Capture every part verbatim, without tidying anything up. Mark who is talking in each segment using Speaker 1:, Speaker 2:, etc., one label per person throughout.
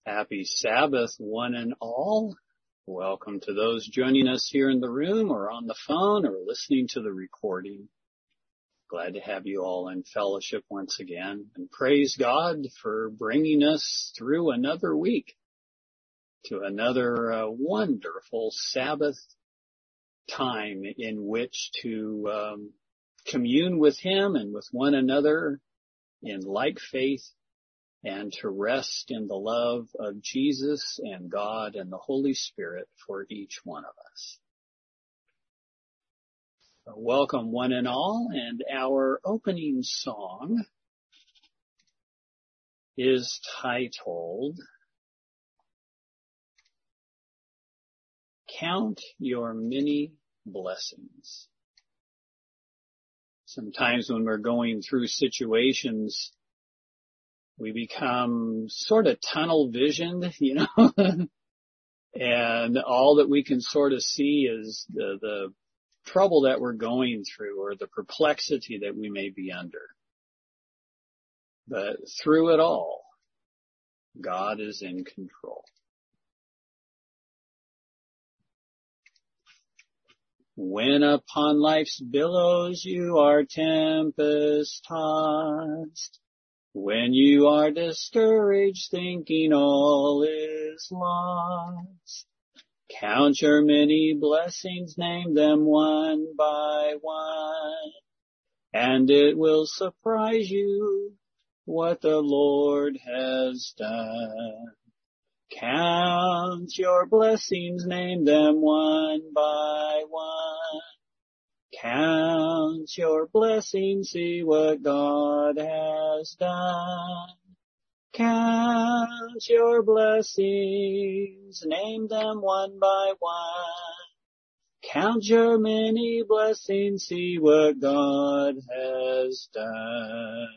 Speaker 1: Happy Sabbath, one and all. Welcome to those joining us here in the room or on the phone or listening to the recording. Glad to have you all in fellowship once again, and praise God for bringing us through another week to another uh, wonderful Sabbath time in which to um, commune with Him and with one another in like faith, and to rest in the love of Jesus and God and the Holy Spirit for each one of us. So welcome one and all, and our opening song is titled, Count Your Many Blessings. Sometimes when we're going through situations, we become sort of tunnel visioned, you know, and all that we can sort of see is the, the trouble that we're going through or the perplexity that we may be under. But through it all, God is in control. When upon life's billows you are tempest tossed, when you are discouraged, thinking all is lost, count your many blessings, name them one by one, and it will surprise you what the Lord has done. Count your blessings, name them one by one. Count your blessings, see what God has done. Count your blessings, name them one by one. Count your many blessings, see what God has done.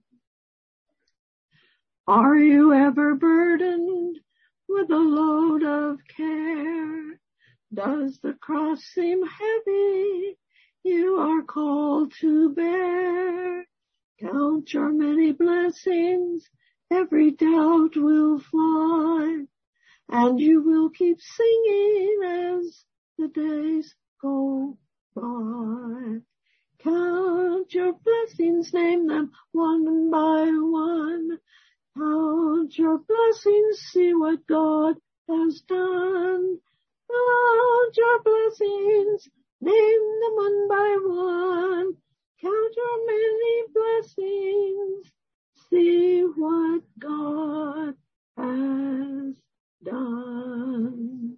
Speaker 2: Are you ever burdened with a load of care? Does the cross seem heavy you are called to bear? Count your many blessings, every doubt will fly, and you will keep singing as the days go by. Count your blessings, name them one by one. Count your blessings, see what God has done. Count your blessings, name them one by one. Count your many blessings, see what God has done.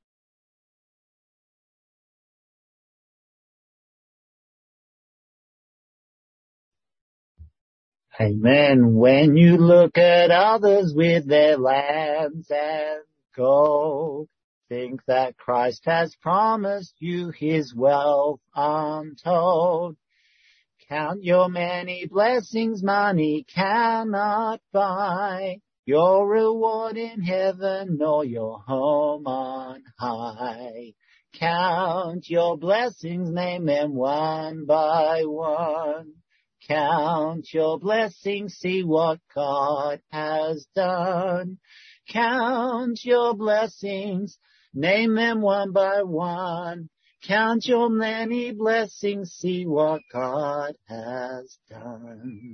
Speaker 3: Amen. When you look at others with their lands and gold, think that Christ has promised you His wealth untold. Count your many blessings, money cannot buy your reward in heaven nor your home on high. Count your blessings, name them one by one. Count your blessings, see what God has done. Count your blessings, name them one by one. Count your many blessings, see what God has done.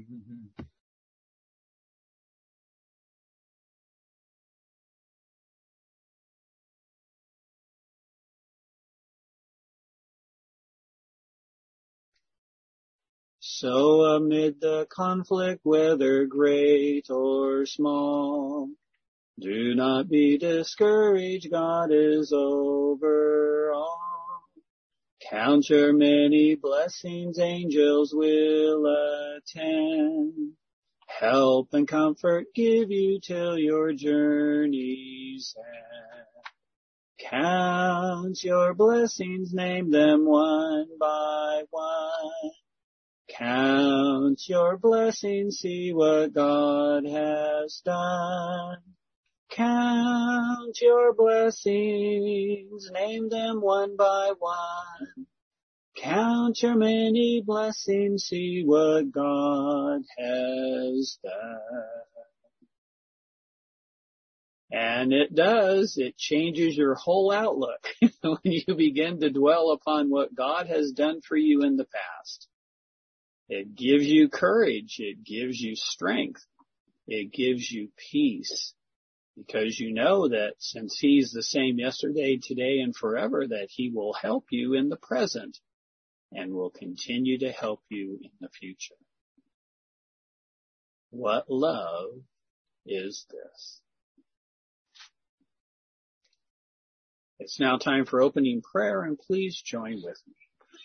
Speaker 1: So amid the conflict, whether great or small, do not be discouraged, God is over all. Count your many blessings, angels will attend. Help and comfort give you till your journey's end. Count your blessings, name them one by one. Count your blessings, see what God has done. Count your blessings, name them one by one. Count your many blessings, see what God has done. And it does. It changes your whole outlook when you begin to dwell upon what God has done for you in the past. It gives you courage. It gives you strength. It gives you peace, because you know that since He's the same yesterday, today, and forever, that He will help you in the present and will continue to help you in the future. What love is this? It's now time for opening prayer, and please join with me.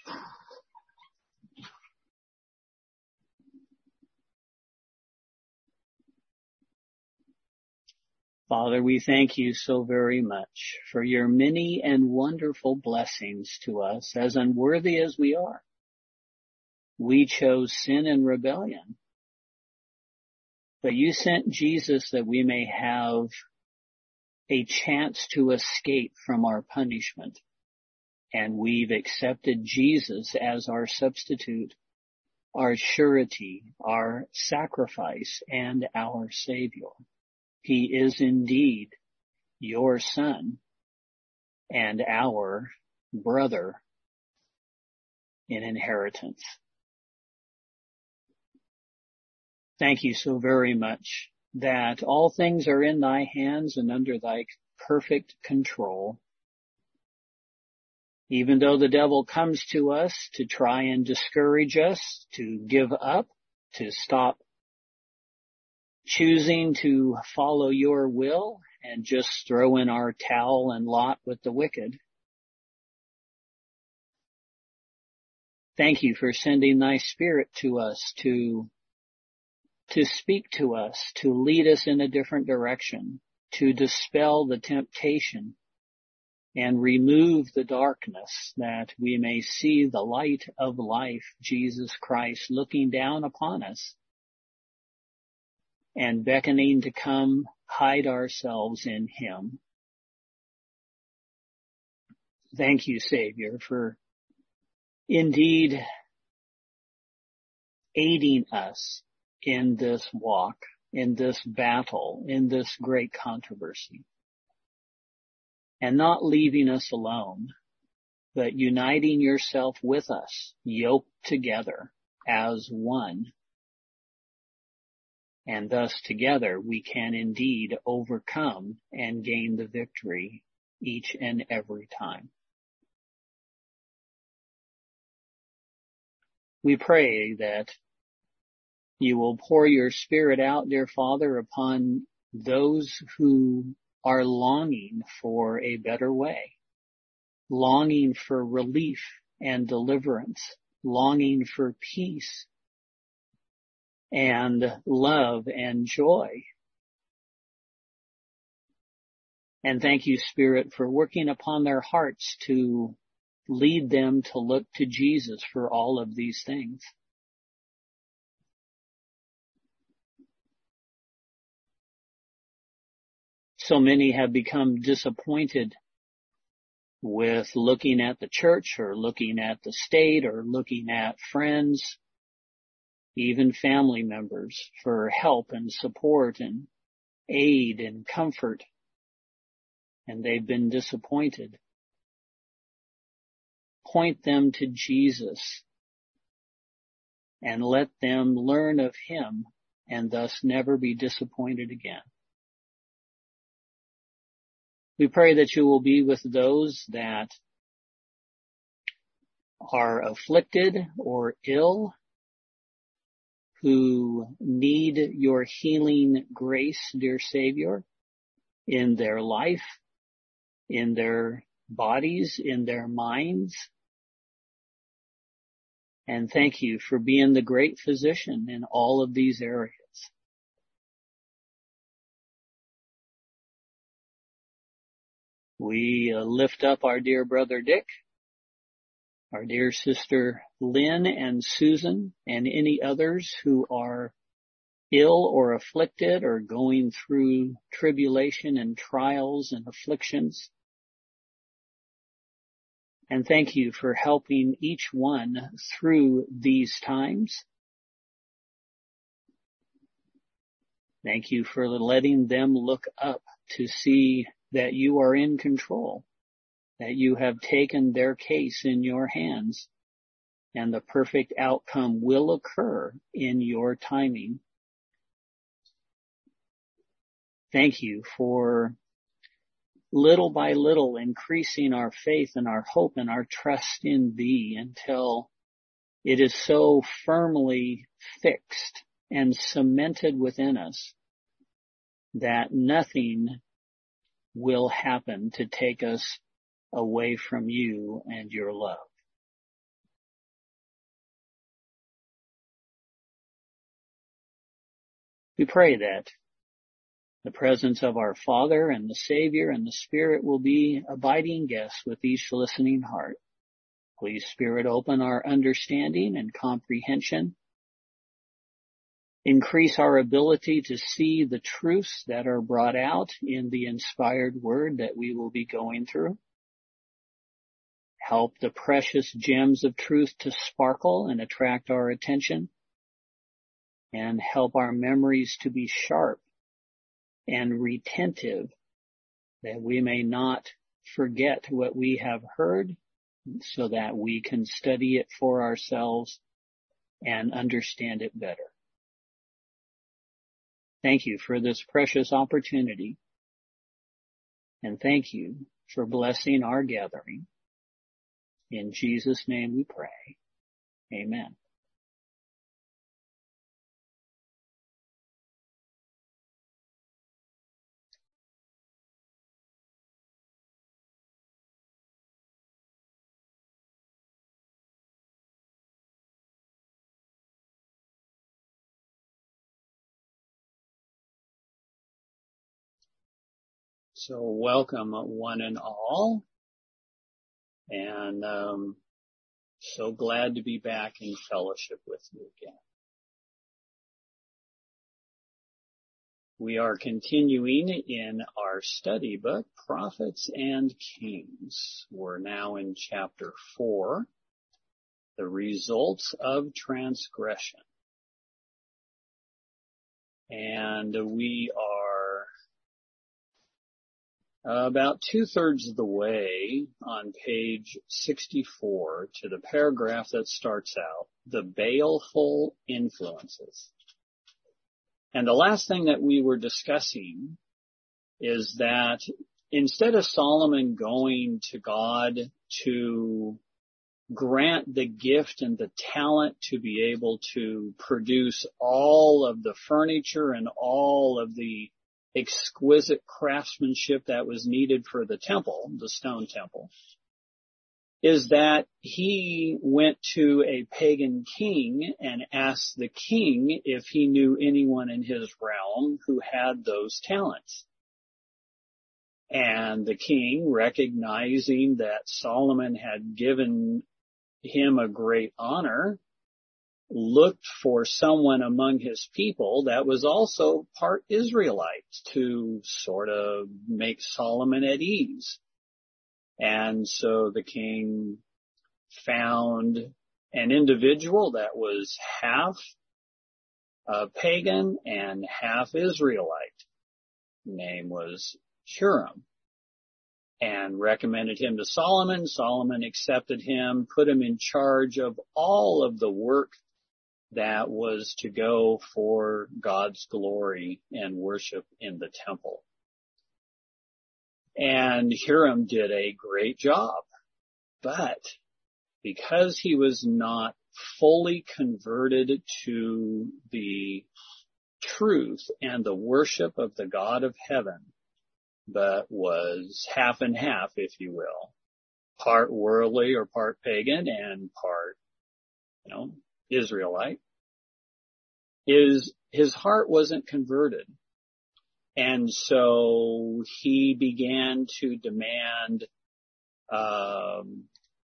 Speaker 1: Father, we thank you so very much for your many and wonderful blessings to us, as unworthy as we are. We chose sin and rebellion, but you sent Jesus that we may have a chance to escape from our punishment. And we've accepted Jesus as our substitute, our surety, our sacrifice, and our Savior. He is indeed your Son and our brother in inheritance. Thank you so very much that all things are in thy hands and under thy perfect control. Even though the devil comes to us to try and discourage us, to give up, to stop choosing to follow your will and just throw in our towel and lot with the wicked. Thank you for sending thy Spirit to us to, to speak to us, to lead us in a different direction, to dispel the temptation and remove the darkness, that we may see the light of life, Jesus Christ, looking down upon us and beckoning to come hide ourselves in Him. Thank you, Savior, for indeed aiding us in this walk, in this battle, in this great controversy, and not leaving us alone, but uniting yourself with us, yoked together as one. And thus together we can indeed overcome and gain the victory each and every time. We pray that you will pour your Spirit out, dear Father, upon those who are longing for a better way, longing for relief and deliverance, longing for peace and love and joy. And thank you, Spirit, for working upon their hearts to lead them to look to Jesus for all of these things. So many have become disappointed with looking at the church or looking at the state or looking at friends, even family members, for help and support and aid and comfort. And they've been disappointed. Point them to Jesus and let them learn of Him and thus never be disappointed again. We pray that you will be with those that are afflicted or ill, who need your healing grace, dear Savior, in their life, in their bodies, in their minds. And thank you for being the great physician in all of these areas. We uh, lift up our dear brother Dick, our dear sister Lynn and Susan, and any others who are ill or afflicted or going through tribulation and trials and afflictions. And thank you for helping each one through these times. Thank you for letting them look up to see that you are in control, that you have taken their case in your hands, and the perfect outcome will occur in your timing. Thank you for little by little increasing our faith and our hope and our trust in Thee until it is so firmly fixed and cemented within us that nothing will happen to take us away from you and your love. We pray that the presence of our Father and the Savior and the Spirit will be abiding guests with each listening heart. Please, Spirit, open our understanding and comprehension. Increase our ability to see the truths that are brought out in the inspired word that we will be going through. Help the precious gems of truth to sparkle and attract our attention. And help our memories to be sharp and retentive, that we may not forget what we have heard, so that we can study it for ourselves and understand it better. Thank you for this precious opportunity, and thank you for blessing our gathering. In Jesus' name we pray. Amen. So welcome one and all, and um, so glad to be back in fellowship with you again. We are continuing in our study book, Prophets and Kings. We're now in chapter four, the results of transgression. And we are about two-thirds of the way on page sixty-four to the paragraph that starts out, the baleful influences. And the last thing that we were discussing is that instead of Solomon going to God to grant the gift and the talent to be able to produce all of the furniture and all of the exquisite craftsmanship that was needed for the temple, the stone temple, is that he went to a pagan king and asked the king if he knew anyone in his realm who had those talents. And the king, recognizing that Solomon had given him a great honor, looked for someone among his people that was also part Israelite to sort of make Solomon at ease. And so the king found an individual that was half uh, pagan and half Israelite. His name was Huram, and recommended him to Solomon. Solomon accepted him, put him in charge of all of the work that was to go for God's glory and worship in the temple. And Huram did a great job, but because he was not fully converted to the truth and the worship of the God of heaven, but was half and half, if you will, part worldly or part pagan and part, you know, Israelite, is his heart wasn't converted. And so he began to demand um,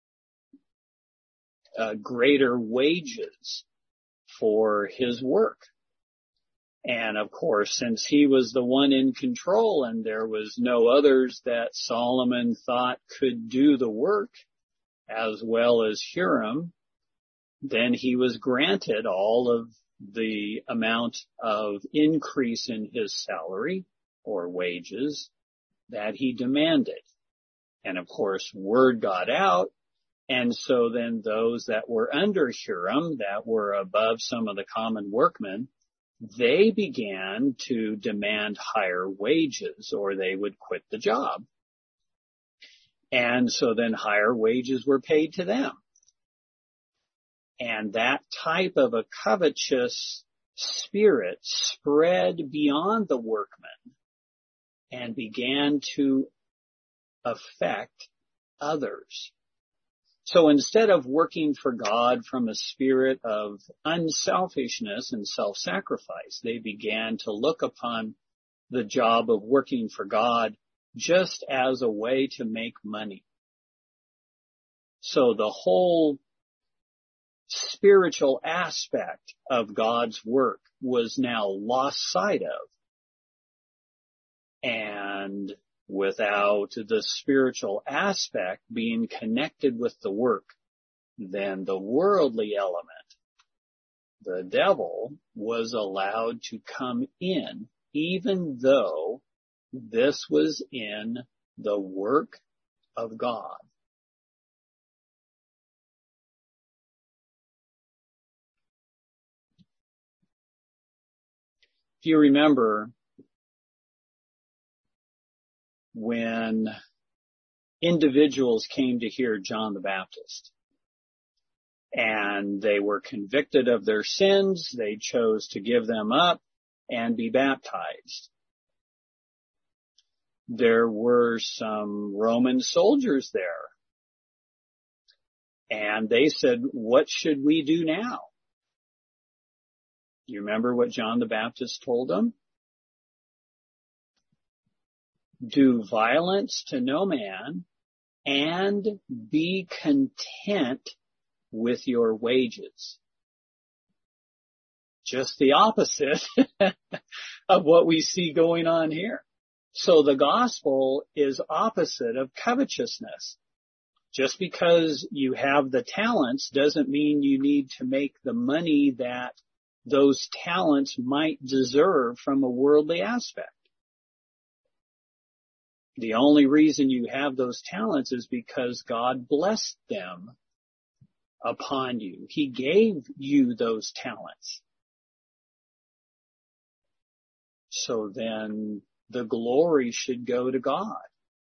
Speaker 1: uh, greater wages for his work. And of course, since he was the one in control and there was no others that Solomon thought could do the work as well as Huram, then he was granted all of the amount of increase in his salary or wages that he demanded. And of course, word got out. And so then those that were under Huram, that were above some of the common workmen, they began to demand higher wages or they would quit the job. And so then higher wages were paid to them. And that type of a covetous spirit spread beyond the workmen and began to affect others. So instead of working for God from a spirit of unselfishness and self-sacrifice, they began to look upon the job of working for God just as a way to make money. So the whole spiritual aspect of God's work was now lost sight of. And without the spiritual aspect being connected with the work, then the worldly element, the devil, was allowed to come in, even though this was in the work of God. If you remember, when individuals came to hear John the Baptist and they were convicted of their sins, they chose to give them up and be baptized. There were some Roman soldiers there, and they said, "What should we do now?" You remember what John the Baptist told them? Do violence to no man and be content with your wages. Just the opposite of what we see going on here. So the gospel is opposite of covetousness. Just because you have the talents doesn't mean you need to make the money that those talents might deserve from a worldly aspect. The only reason you have those talents is because God blessed them upon you. He gave you those talents. So then the glory should go to God.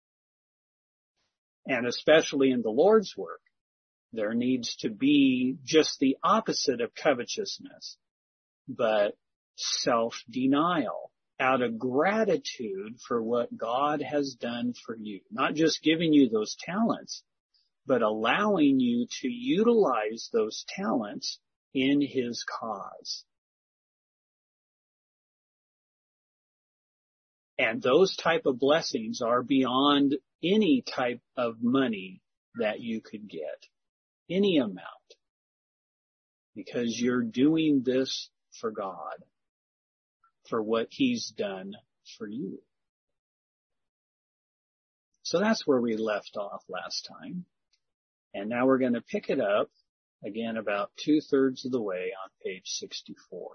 Speaker 1: And especially in the Lord's work, there needs to be just the opposite of covetousness, but self-denial, out of gratitude for what God has done for you. Not just giving you those talents, but allowing you to utilize those talents in His cause. And those type of blessings are beyond any type of money that you could get, any amount, because you're doing this for God, for what He's done for you. So that's where we left off last time. And now we're going to pick it up again about two-thirds of the way on page sixty-four.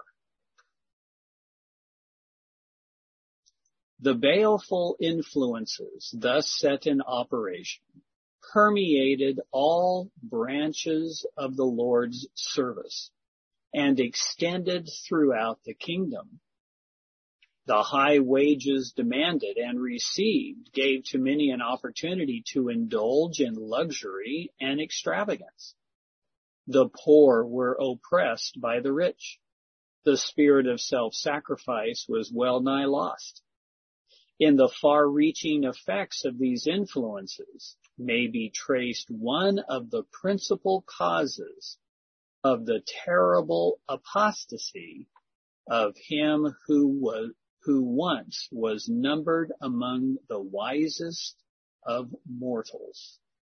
Speaker 1: The baleful influences thus set in operation permeated all branches of the Lord's service and extended throughout the kingdom. The high wages demanded and received gave to many an opportunity to indulge in luxury and extravagance. The poor were oppressed by the rich. The spirit of self-sacrifice was well nigh lost. In the far-reaching effects of these influences may be traced one of the principal causes of the terrible apostasy of him who was who once was numbered among the wisest of mortals.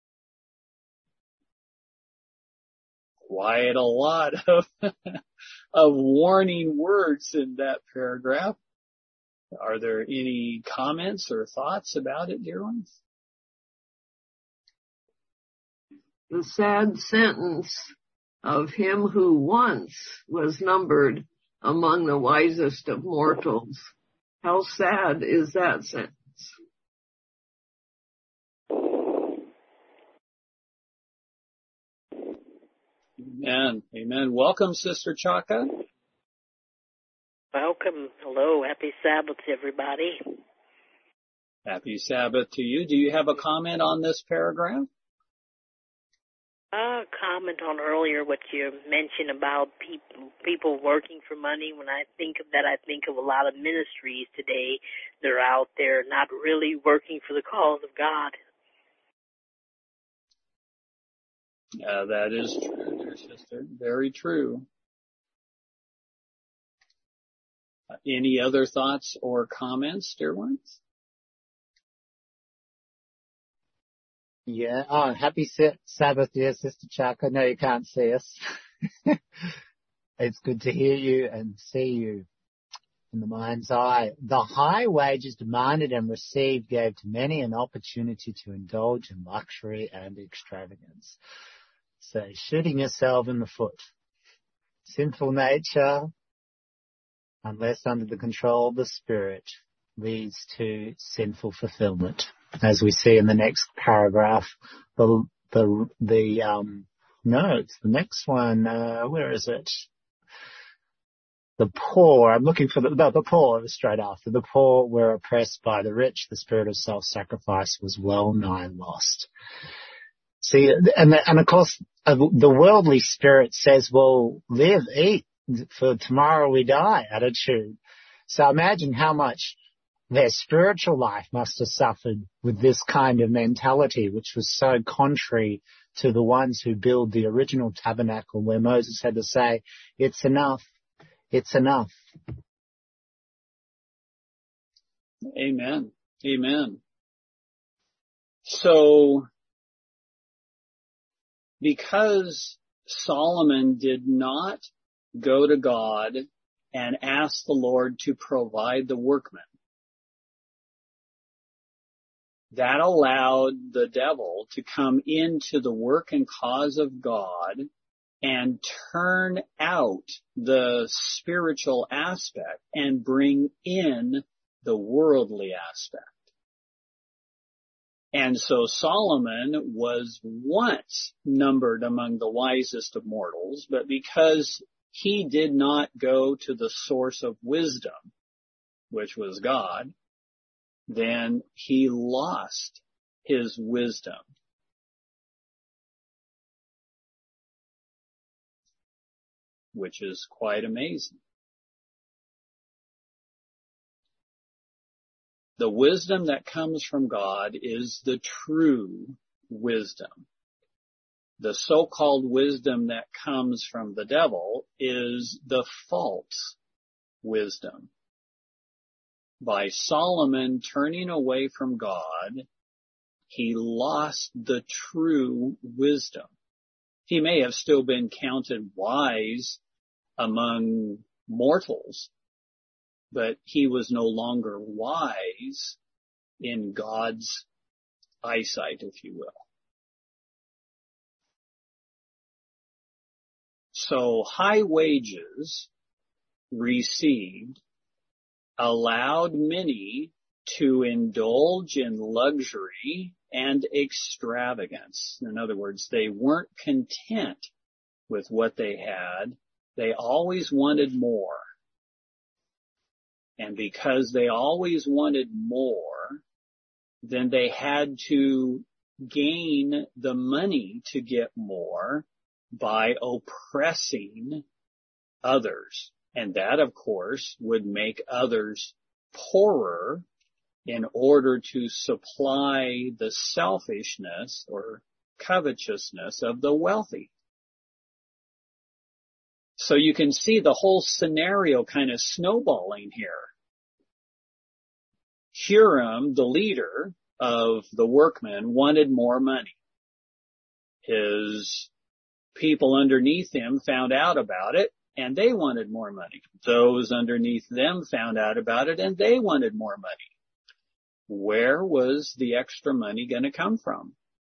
Speaker 1: Quite a lot of, of warning words in that paragraph. Are there any comments or thoughts about it, dear ones?
Speaker 2: The sad sentence of him who once was numbered among the wisest of mortals. How sad is that sentence?
Speaker 1: Amen. Amen. Welcome, Sister Chaka.
Speaker 4: Welcome. Hello. Happy Sabbath, everybody.
Speaker 1: Happy Sabbath to you. Do you have a comment on this paragraph?
Speaker 4: Uh, comment on earlier what you mentioned about people people working for money. When I think of that, I think of a lot of ministries today. They're out there not really working for the cause of God.
Speaker 1: Uh, that is true, dear sister. Very true. Uh, any other thoughts or comments, dear ones?
Speaker 3: Yeah. Oh, happy Sabbath, dear Sister Chaka. No, you can't see us. It's good to hear you and see you in the mind's eye. The high wages demanded and received gave to many an opportunity to indulge in luxury and extravagance. So shooting yourself in the foot. Sinful nature, unless under the control of the Spirit, leads to sinful fulfillment. As we see in the next paragraph, the, the, the, um, no, it's the next one, uh, where is it? The poor, I'm looking for the, no, the poor was straight after. The poor were oppressed by the rich. The spirit of self-sacrifice was well nigh lost. See, and, and of course, uh, the worldly spirit says, well, live, eat, for tomorrow we die attitude. So imagine how much their spiritual life must have suffered with this kind of mentality, which was so contrary to the ones who build the original tabernacle, where Moses had to say, it's enough, it's enough.
Speaker 1: Amen. Amen. So, because Solomon did not go to God and ask the Lord to provide the workmen, that allowed the devil to come into the work and cause of God and turn out the spiritual aspect and bring in the worldly aspect. And so Solomon was once numbered among the wisest of mortals, but because he did not go to the source of wisdom, which was God, then he lost his wisdom. Which is quite amazing. The wisdom that comes from God is the true wisdom. The so-called wisdom that comes from the devil is the false wisdom. By Solomon turning away from God, he lost the true wisdom. He may have still been counted wise among mortals, but he was no longer wise in God's eyesight, if you will. So high wages received allowed many to indulge in luxury and extravagance. In other words, they weren't content with what they had. They always wanted more. And because they always wanted more, then they had to gain the money to get more by oppressing others. And that, of course, would make others poorer in order to supply the selfishness or covetousness of the wealthy. So you can see the whole scenario kind of snowballing here. Huram, the leader of the workmen, wanted more money. His people underneath him found out about it, and they wanted more money. Those underneath them found out about it, and they wanted more money. Where was the extra money going to come from?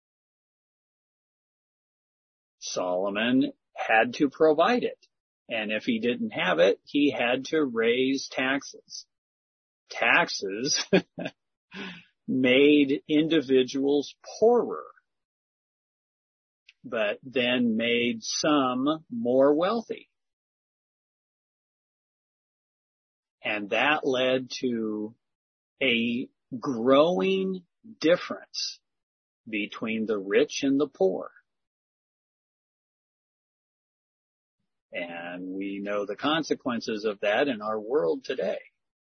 Speaker 1: Solomon had to provide it. And if he didn't have it, he had to raise taxes. Taxes made individuals poorer. but then made some more wealthy. And that led to a growing difference between the rich and the poor. And we know the consequences of that in our world today.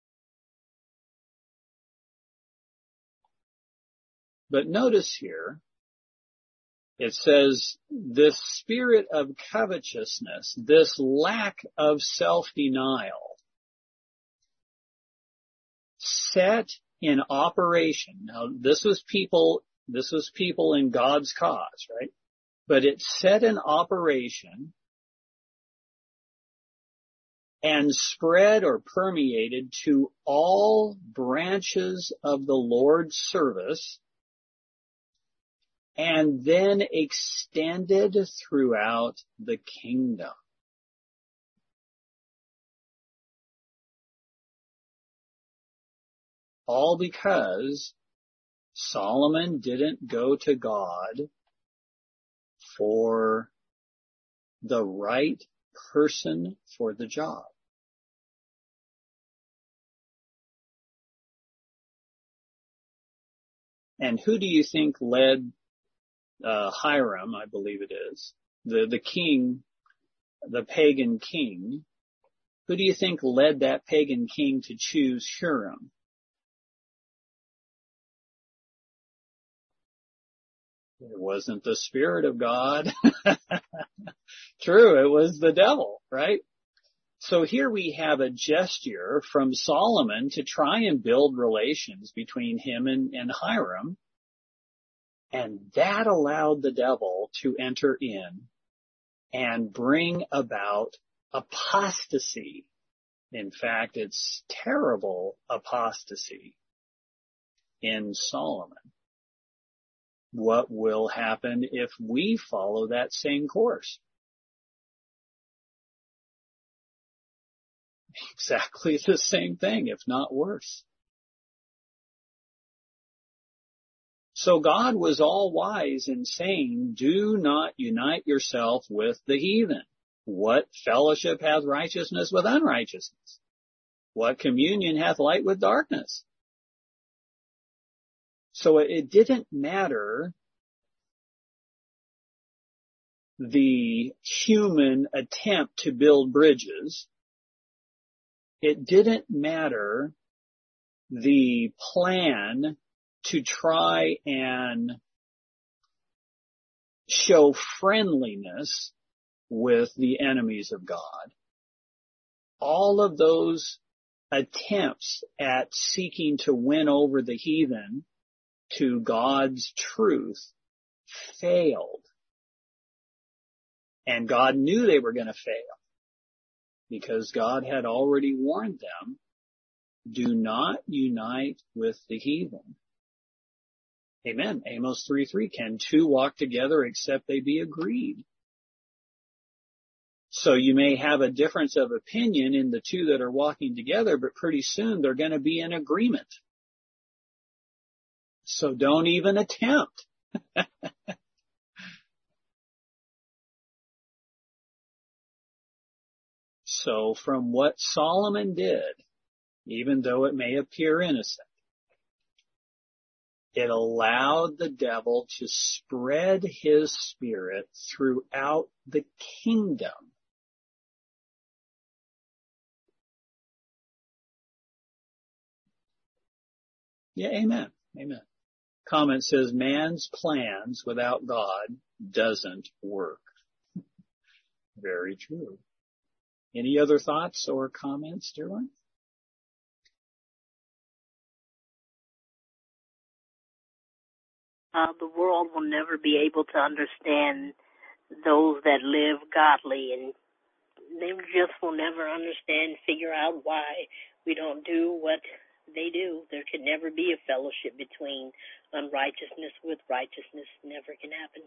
Speaker 1: But notice here, it says this spirit of covetousness, this lack of self-denial, set in operation. Now, this was people, this was people in God's cause, right? But it set in operation and spread or permeated to all branches of the Lord's service, and then extended throughout the kingdom. All because Solomon didn't go to God for the right person for the job. And who do you think led uh, Hiram, I believe it is, the, the king, the pagan king? Who do you think led that pagan king to choose Huram? It wasn't the Spirit of God. True, it was the devil, right? So here we have a gesture from Solomon to try and build relations between him and, and Hiram. And that allowed the devil to enter in and bring about apostasy. In fact, it's terrible apostasy in Solomon. What will happen if we follow that same course? Exactly the same thing, if not worse. So God was all wise in saying, do not unite yourself with the heathen. What fellowship hath righteousness with unrighteousness? What communion hath light with darkness? So it didn't matter the human attempt to build bridges. It didn't matter the plan to try and show friendliness with the enemies of God. All of those attempts at seeking to win over the heathen to God's truth failed. And God knew they were going to fail because God had already warned them, do not unite with the heathen. Amen. Amos three three, can two walk together except they be agreed? So you may have a difference of opinion in the two that are walking together, but pretty soon they're going to be in agreement. So don't even attempt. So from what Solomon did, even though it may appear innocent, it allowed the devil to spread his spirit throughout the kingdom. Yeah, amen. Amen. Comment says, man's plans without God doesn't work. Very true. Any other thoughts or comments, dear one?
Speaker 4: Uh, the world will never be able to understand those that live godly, and they just will never understand, figure out why we don't do what they do. There can never be a fellowship between unrighteousness with righteousness. Never can happen.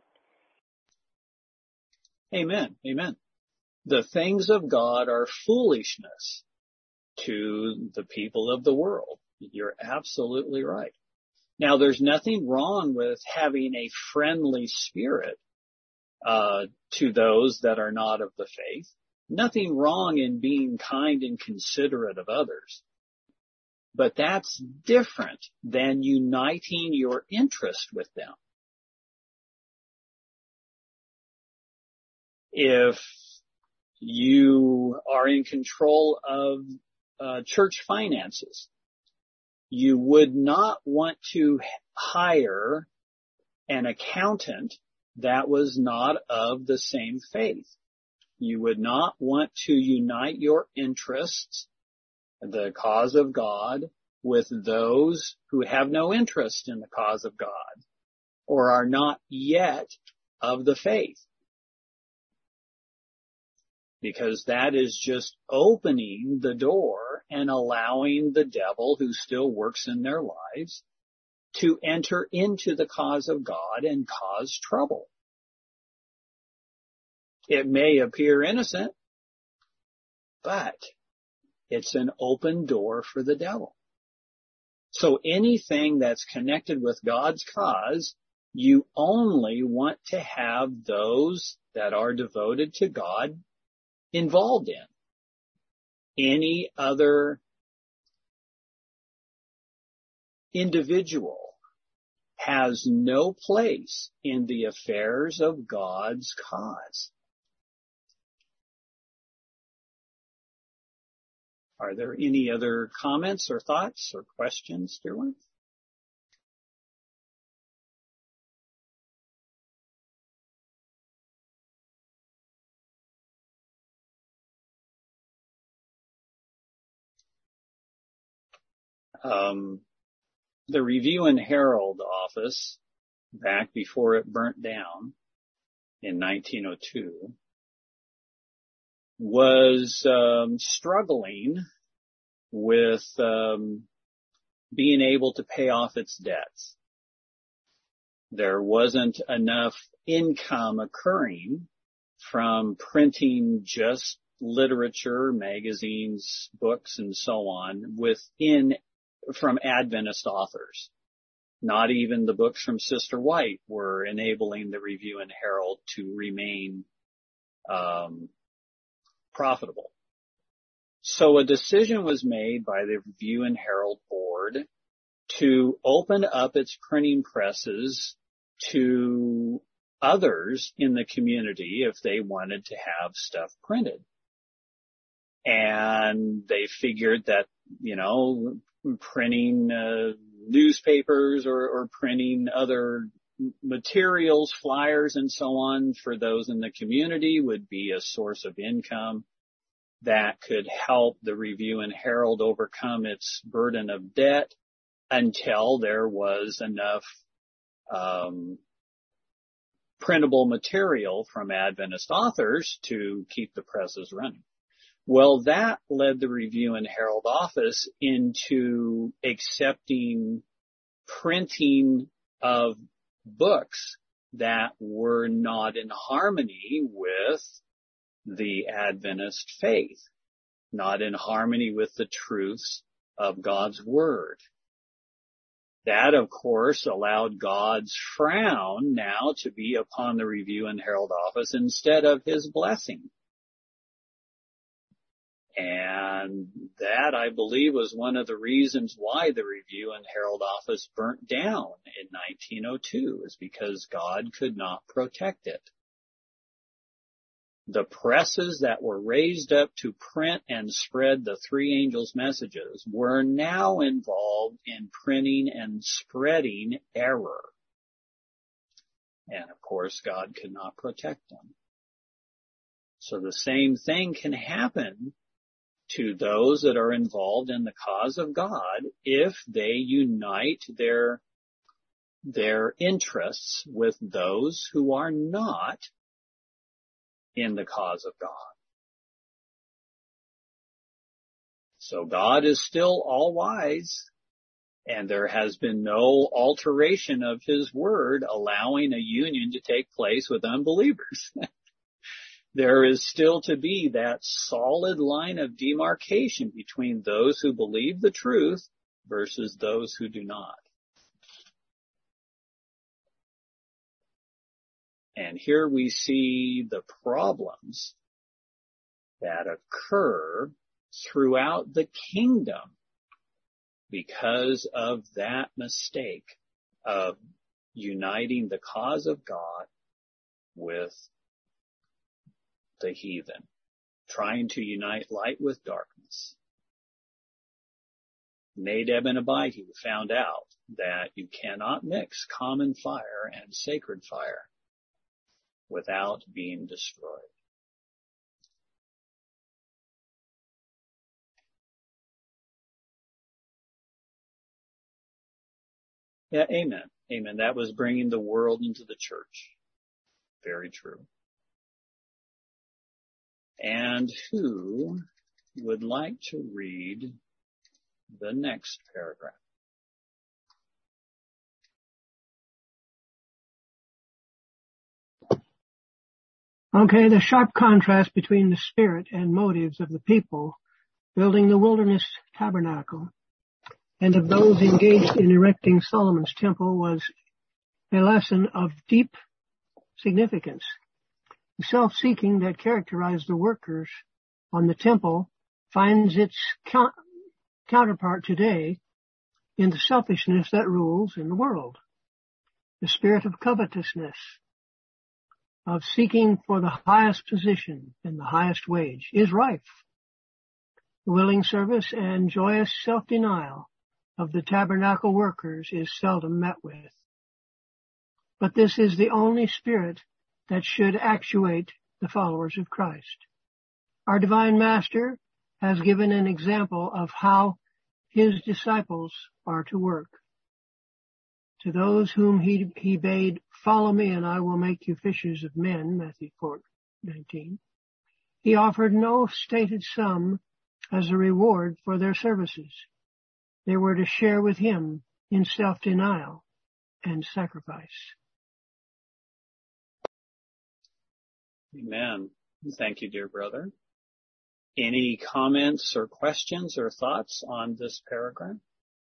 Speaker 1: Amen. Amen. The things of God are foolishness to the people of the world. You're absolutely right. Now, there's nothing wrong with having a friendly spirit uh, to those that are not of the faith. Nothing wrong in being kind and considerate of others. But that's different than uniting your interest with them. If you are in control of uh, church finances, you would not want to hire an accountant that was not of the same faith. You would not want to unite your interests, the cause of God, with those who have no interest in the cause of God or are not yet of the faith. Because that is just opening the door and allowing the devil, who still works in their lives, to enter into the cause of God and cause trouble. It may appear innocent, but it's an open door for the devil. So anything that's connected with God's cause, you only want to have those that are devoted to God involved in. Any other individual has no place in the affairs of God's cause. Are there any other comments or thoughts or questions, dear ones? Um, the Review and Herald office, back before it burnt down in nineteen oh two, was um, struggling with um, being able to pay off its debts. There wasn't enough income occurring from printing just literature, magazines, books, and so on within from Adventist authors. Not even the books from Sister White were enabling the Review and Herald to remain um, profitable. So a decision was made by the Review and Herald board to open up its printing presses to others in the community if they wanted to have stuff printed. And they figured that, you know, printing uh, newspapers or, or printing other materials, flyers, and so on for those in the community would be a source of income that could help the Review and Herald overcome its burden of debt until there was enough um, printable material from Adventist authors to keep the presses running. Well, that led the Review and Herald office into accepting printing of books that were not in harmony with the Adventist faith, not in harmony with the truths of God's Word. That, of course, allowed God's frown now to be upon the Review and Herald office instead of His blessing. And that, I believe, was one of the reasons why the Review and Herald office burnt down in nineteen oh two, is because God could not protect it. The presses that were raised up to print and spread the three angels' messages were now involved in printing and spreading error. And of course, God could not protect them. So the same thing can happen to those that are involved in the cause of God if they unite their, their interests with those who are not in the cause of God. So God is still all wise, and there has been no alteration of His word allowing a union to take place with unbelievers. There is still to be that solid line of demarcation between those who believe the truth versus those who do not. And here we see the problems that occur throughout the kingdom because of that mistake of uniting the cause of God with the heathen, trying to unite light with darkness. Nadab and Abihu found out that you cannot mix common fire and sacred fire without being destroyed. Yeah, amen. Amen. That was bringing the world into the church. Very true. And who would like to read the next paragraph?
Speaker 5: Okay, the sharp contrast between the spirit and motives of the people building the wilderness tabernacle and of those engaged in erecting Solomon's temple was a lesson of deep significance. The self-seeking that characterized the workers on the temple finds its count- counterpart today in the selfishness that rules in the world. The spirit of covetousness, of seeking for the highest position and the highest wage, is rife. The willing service and joyous self-denial of the tabernacle workers is seldom met with. But this is the only spirit that should actuate the followers of Christ. Our divine master has given an example of how his disciples are to work. To those whom he, he bade, follow me and I will make you fishers of men, Matthew four nineteen. He offered no stated sum as a reward for their services. They were to share with him in self-denial and sacrifice.
Speaker 1: Amen. Thank you, dear brother. Any comments or questions or thoughts on this paragraph?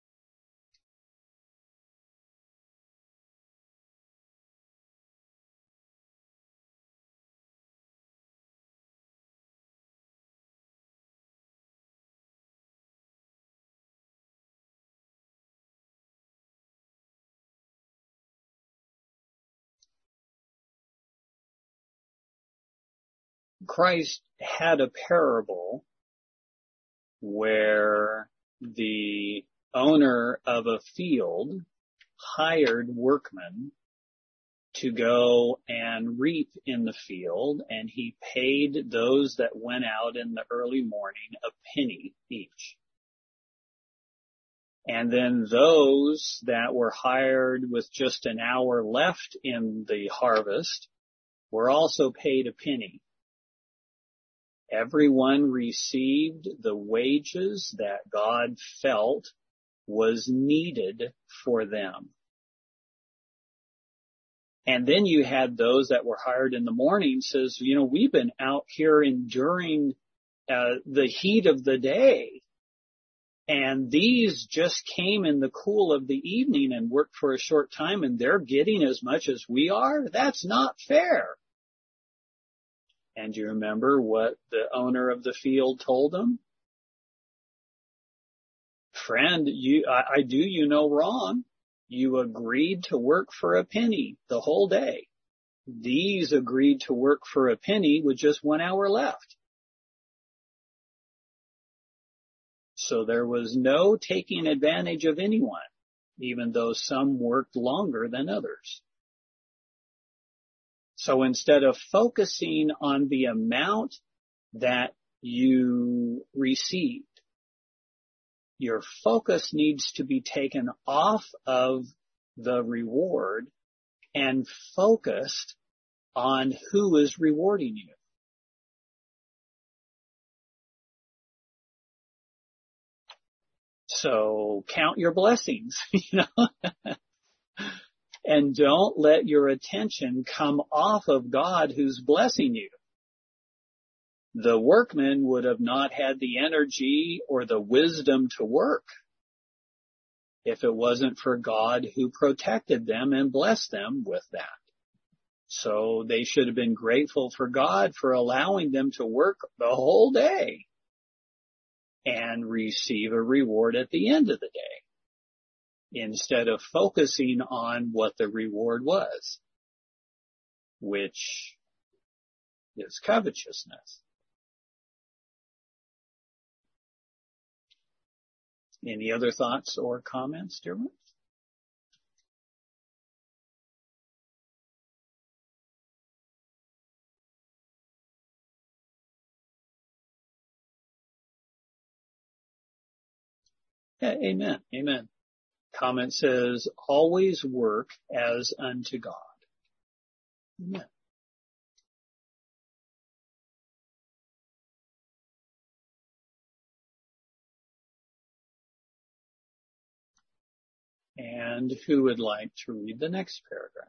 Speaker 1: Christ had a parable where the owner of a field hired workmen to go and reap in the field, and he paid those that went out in the early morning a penny each. And then those that were hired with just an hour left in the harvest were also paid a penny. Everyone received the wages that God felt was needed for them. And then you had those that were hired in the morning, says, you know, we've been out here enduring uh, the heat of the day. And these just came in the cool of the evening and worked for a short time, and they're getting as much as we are? That's not fair. And you remember what the owner of the field told them? Friend, you, I, I do you no wrong. You agreed to work for a penny the whole day. These agreed to work for a penny with just one hour left. So there was no taking advantage of anyone, even though some worked longer than others. So instead of focusing on the amount that you received, your focus needs to be taken off of the reward and focused on who is rewarding you. So count your blessings, you know, and don't let your attention come off of God who's blessing you. The workmen would have not had the energy or the wisdom to work if it wasn't for God who protected them and blessed them with that. So they should have been grateful for God for allowing them to work the whole day and receive a reward at the end of the day, instead of focusing on what the reward was, which is covetousness. Any other thoughts or comments, dear ones? Yeah, amen. Amen. Comment says, always work as unto God. Amen. And who would like to read the next paragraph?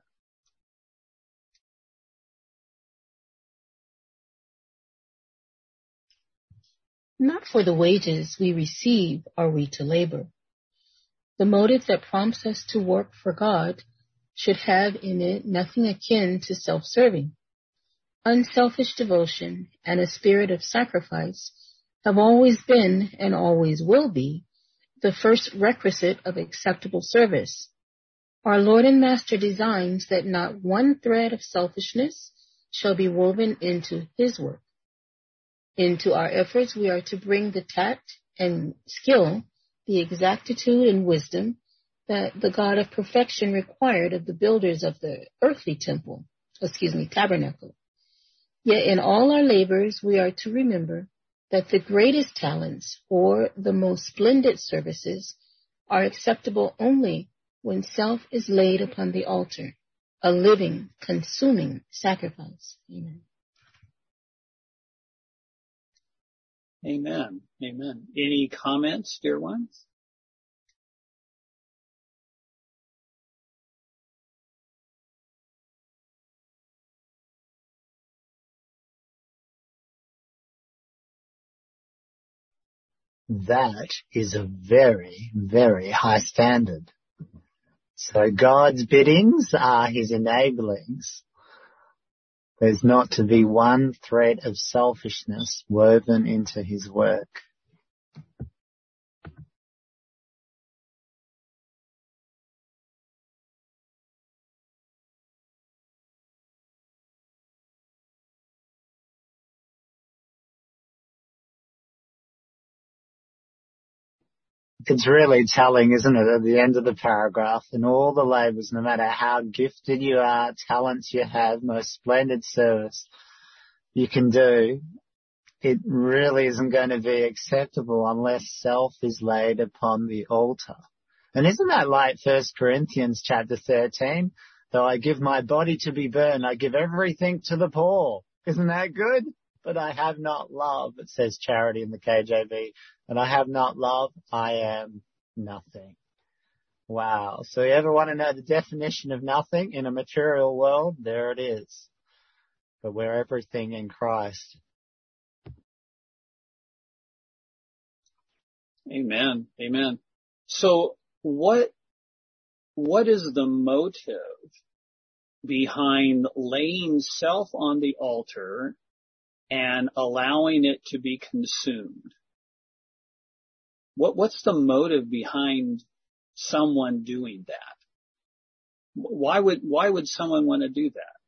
Speaker 6: Not for the wages we receive are we to labor. The motive that prompts us to work for God should have in it nothing akin to self-serving. Unselfish devotion and a spirit of sacrifice have always been and always will be the first requisite of acceptable service. Our Lord and Master designs that not one thread of selfishness shall be woven into his work. Into our efforts we are to bring the tact and skill, the exactitude and wisdom that the God of perfection required of the builders of the earthly temple, excuse me, tabernacle. Yet in all our labors we are to remember that the greatest talents or the most splendid services are acceptable only when self is laid upon the altar, a living, consuming sacrifice. Amen.
Speaker 1: Amen. Amen. Any comments, dear ones?
Speaker 3: That is a very, very high standard. So God's biddings are his enablings. There's not to be one thread of selfishness woven into his work. It's really telling, isn't it, at the end of the paragraph, in all the labours, no matter how gifted you are, talents you have, most splendid service you can do, it really isn't going to be acceptable unless self is laid upon the altar. And isn't that like First Corinthians chapter thirteen? Though I give my body to be burned, I give everything to the poor. Isn't that good? But I have not love, it says Charity in the K J V, and I have not love, I am nothing. Wow. So you ever want to know the definition of nothing in a material world? There it is. But we're everything in Christ.
Speaker 1: Amen. Amen. So what, what is the motive behind laying self on the altar and allowing it to be consumed? What, what's the motive behind someone doing that? Why would, why would someone want to do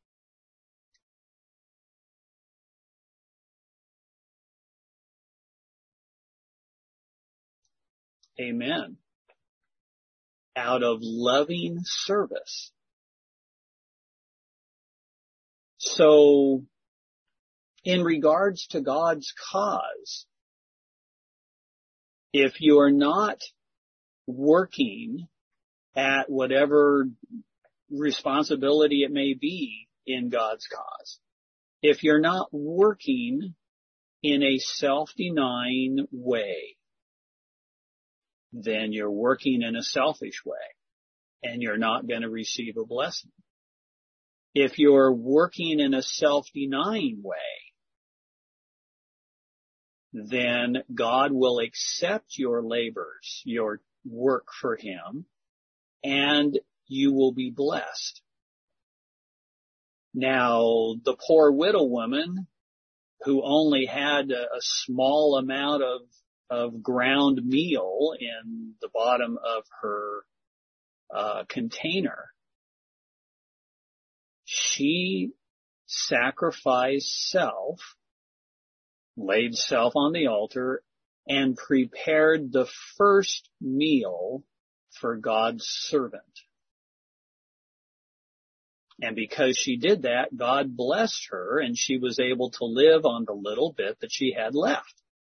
Speaker 1: that? Amen. Out of loving service. So, in regards to God's cause, if you are not working at whatever responsibility it may be in God's cause, if you're not working in a self-denying way, then you're working in a selfish way and you're not going to receive a blessing. If you're working in a self-denying way, then God will accept your labors, your work for him, and you will be blessed. Now, the poor widow woman who only had a, a small amount of, of ground meal in the bottom of her uh, container, she sacrificed self, laid self on the altar, and prepared the first meal for God's servant. And because she did that, God blessed her, and she was able to live on the little bit that she had left.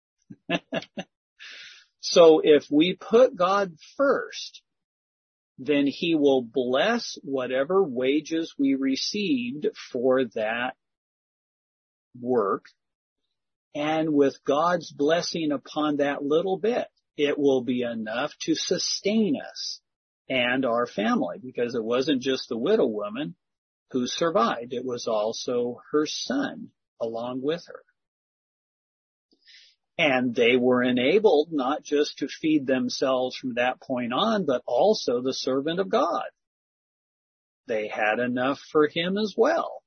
Speaker 1: So if we put God first, then He will bless whatever wages we received for that work. And with God's blessing upon that little bit, it will be enough to sustain us and our family, because it wasn't just the widow woman who survived. It was also her son along with her. And they were enabled not just to feed themselves from that point on, but also the servant of God. They had enough for him as well.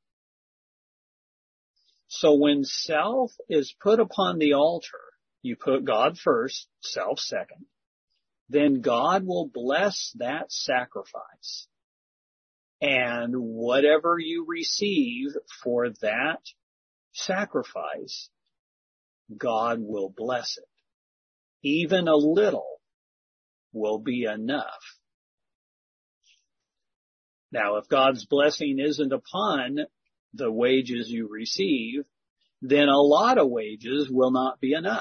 Speaker 1: So when self is put upon the altar, you put God first, self second, then God will bless that sacrifice. And whatever you receive for that sacrifice, God will bless it. Even a little will be enough. Now, if God's blessing isn't upon the wages you receive, then a lot of wages will not be enough.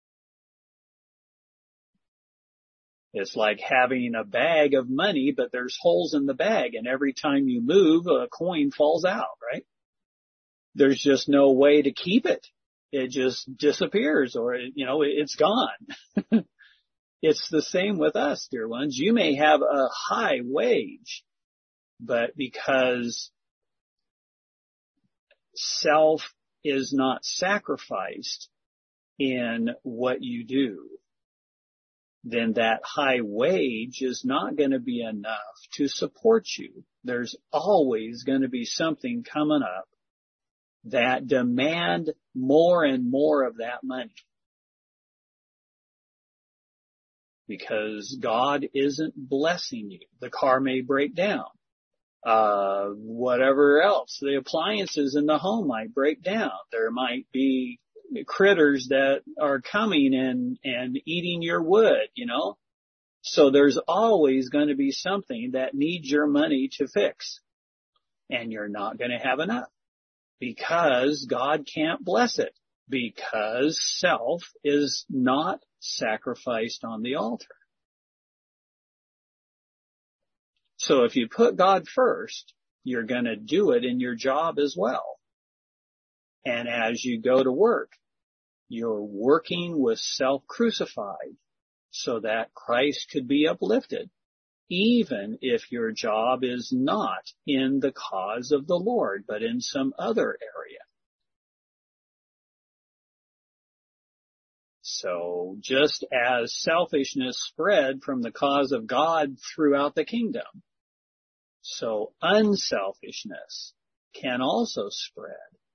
Speaker 1: It's like having a bag of money, but there's holes in the bag, and every time you move, a coin falls out, right? There's just no way to keep it. It just disappears, or, you know, it's gone. It's the same with us, dear ones. You may have a high wage, but because self is not sacrificed in what you do, then that high wage is not going to be enough to support you. There's always going to be something coming up that demand more and more of that money. Because God isn't blessing you. The car may break down. Uh, whatever else. The appliances in the home might break down. There might be critters that are coming and, and eating your wood, you know. So there's always going to be something that needs your money to fix. And you're not going to have enough. Because God can't bless it. Because self is not sacrificed on the altar. So if you put God first, you're going to do it in your job as well. And as you go to work, you're working with self crucified so that Christ could be uplifted, even if your job is not in the cause of the Lord, but in some other area. So just as selfishness spread from the cause of God throughout the kingdom, so unselfishness can also spread.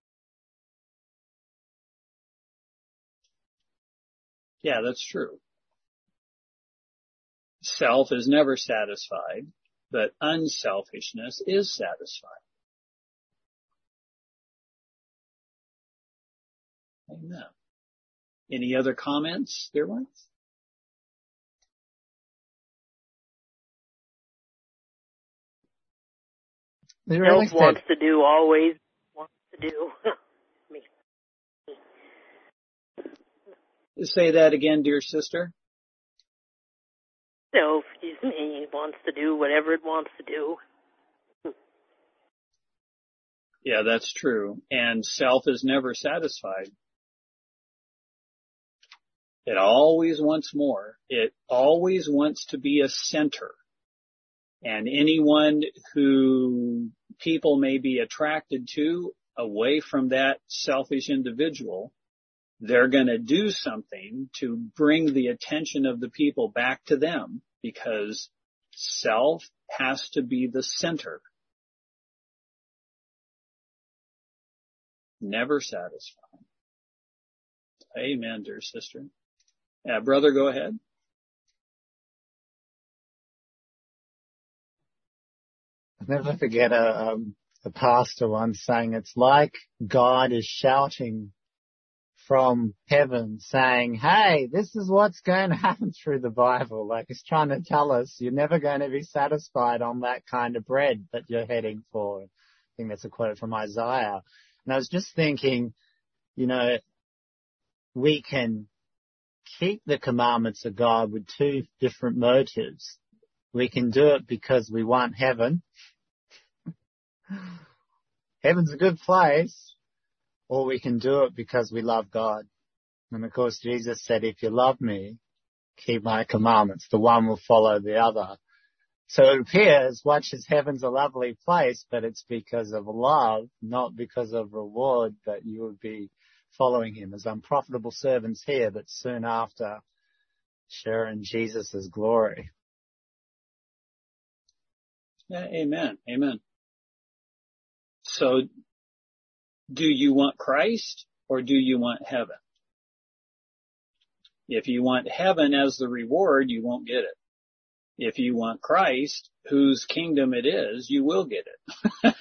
Speaker 1: Yeah, that's true. Self is never satisfied, but unselfishness is satisfied. Amen. Any other comments, dear ones?
Speaker 4: Self wants to do, always wants to do.
Speaker 1: Say that again, dear sister.
Speaker 4: Self, he wants to do whatever it wants to do.
Speaker 1: Yeah, that's true. And self is never satisfied. It always wants more. It always wants to be a center. And anyone who people may be attracted to away from that selfish individual, they're going to do something to bring the attention of the people back to them, because self has to be the center. Never satisfied. Amen, dear sister. Uh, brother, go ahead.
Speaker 3: I'll never forget a, um, a pastor once saying it's like God is shouting from heaven saying, hey, this is what's going to happen through the Bible. Like he's trying to tell us you're never going to be satisfied on that kind of bread that you're heading for. I think that's a quote from Isaiah. And I was just thinking, you know, we can keep the commandments of God with two different motives. We can do it because we want heaven. Heaven's a good place. Or we can do it because we love God. And of course, Jesus said, if you love me, keep my commandments. The one will follow the other. So it appears, much as heaven's a lovely place, but it's because of love, not because of reward, that you would be following him as unprofitable servants here, but soon after sharing Jesus' glory.
Speaker 1: Yeah, amen. Amen. So, do you want Christ or do you want heaven? If you want heaven as the reward, you won't get it. If you want Christ, whose kingdom it is, you will get it.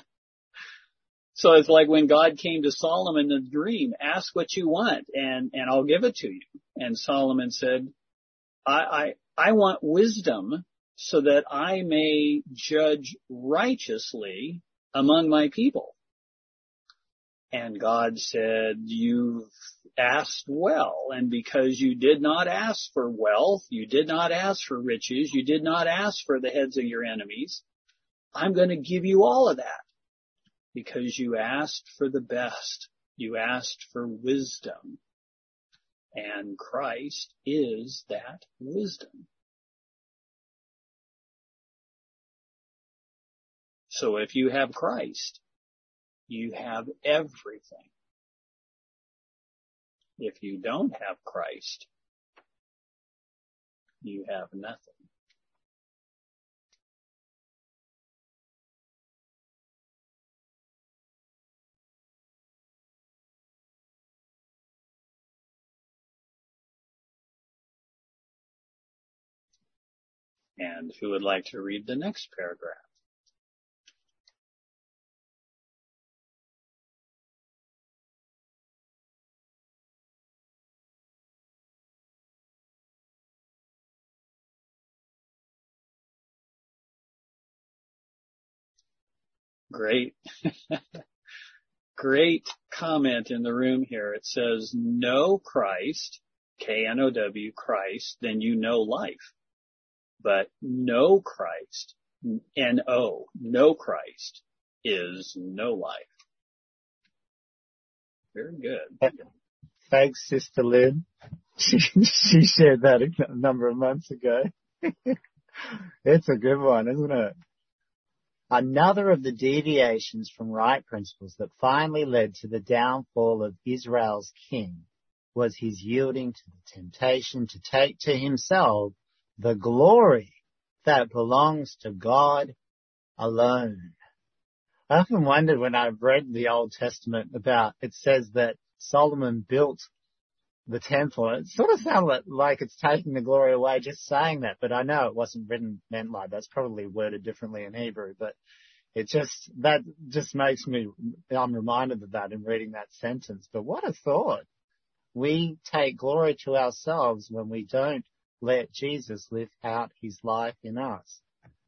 Speaker 1: So it's like when God came to Solomon in a dream, ask what you want and, and I'll give it to you. And Solomon said, I, I, I want wisdom so that I may judge righteously among my people. And God said, you've asked well, and because you did not ask for wealth, you did not ask for riches, you did not ask for the heads of your enemies, I'm going to give you all of that because you asked for the best. You asked for wisdom, and Christ is that wisdom. So if you have Christ, you have everything. If you don't have Christ, you have nothing. And who would like to read the next paragraph? Great. Great comment in the room here. It says, know Christ, K N O W, Christ, then you know life. But know Christ, N O, know Christ, is no life. Very good.
Speaker 3: Thanks, Sister Lynn. She, she shared that a number of months ago. It's a good one, isn't it? Another of the deviations from right principles that finally led to the downfall of Israel's king was his yielding to the temptation to take to himself the glory that belongs to God alone. I often wondered when I've read the Old Testament about, it says that Solomon built the temple. It sort of sounded like it's taking the glory away just saying that, but I know it wasn't written, meant like that's probably worded differently in Hebrew, but it just, that just makes me, I'm reminded of that in reading that sentence. But what a thought. We take glory to ourselves when we don't let Jesus live out his life in us.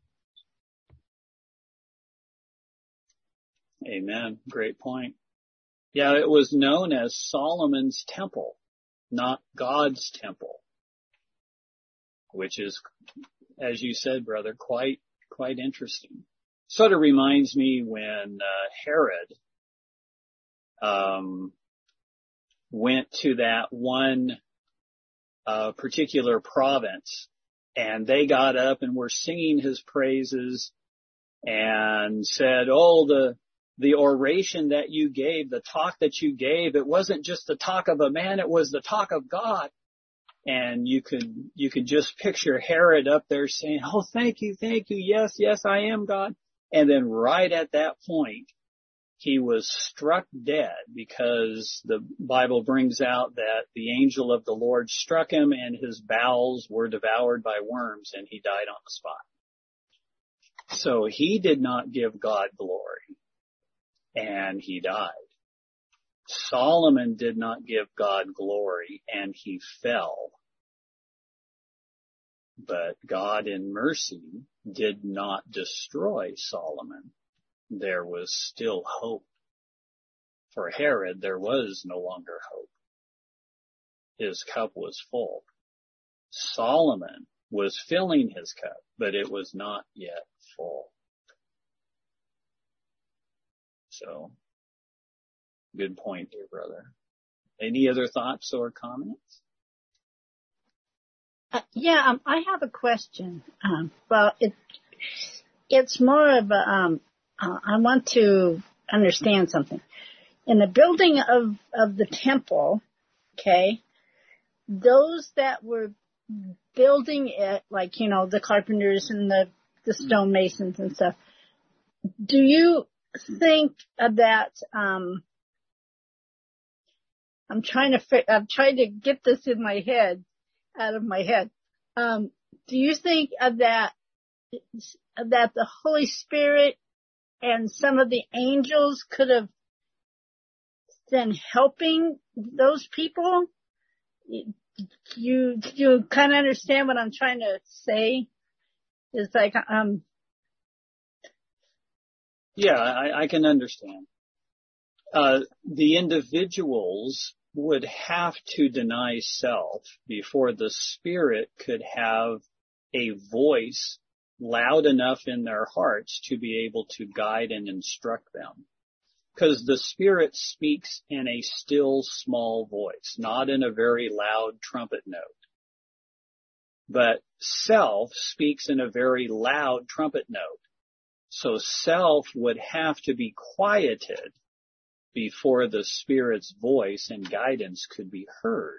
Speaker 1: Amen. Great point. Yeah, it was known as Solomon's temple, not God's temple, which is, as you said, brother, quite, quite interesting. Sort of reminds me when uh, Herod um, went to that one uh, particular province, and they got up and were singing his praises and said, oh, the the oration that you gave, the talk that you gave, it wasn't just the talk of a man, it was the talk of God. And you could, you could just picture Herod up there saying, oh, thank you, thank you, yes, yes, I am God. And then right at that point, he was struck dead because the Bible brings out that the angel of the Lord struck him and his bowels were devoured by worms and he died on the spot. So he did not give God glory and he died. Solomon did not give God glory and he fell. But God in mercy did not destroy Solomon. There was still hope. For Herod, there was no longer hope. His cup was full. Solomon was filling his cup, but it was not yet full. So, good point, dear brother. Any other thoughts or comments?
Speaker 7: Uh, yeah, um, I have a question. Um, well, it, it's more of a, um, uh, I want to understand something. In the building of, of the temple, okay, those that were building it, like, you know, the carpenters and the, the stonemasons and stuff, do you think that, um, I'm trying to, I'm trying to get this in my head, out of my head. Um, do you think that, that the Holy Spirit and some of the angels could have been helping those people? You, you kind of understand what I'm trying to say? It's like, um,
Speaker 1: yeah, I, I can understand. Uh, the individuals would have to deny self before the Spirit could have a voice loud enough in their hearts to be able to guide and instruct them. Because the Spirit speaks in a still small voice, not in a very loud trumpet note. But self speaks in a very loud trumpet note. So self would have to be quieted before the Spirit's voice and guidance could be heard.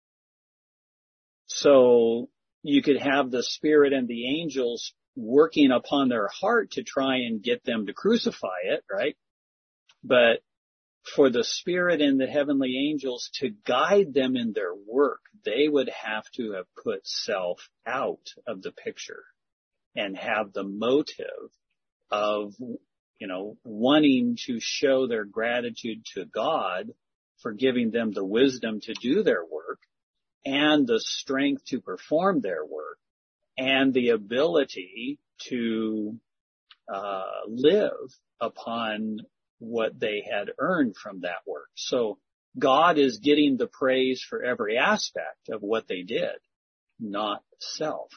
Speaker 1: So you could have the Spirit and the angels working upon their heart to try and get them to crucify it, right? But for the Spirit and the heavenly angels to guide them in their work, they would have to have put self out of the picture and have the motive of, you know, wanting to show their gratitude to God for giving them the wisdom to do their work and the strength to perform their work and the ability to uh, live upon what they had earned from that work. So God is getting the praise for every aspect of what they did, not self.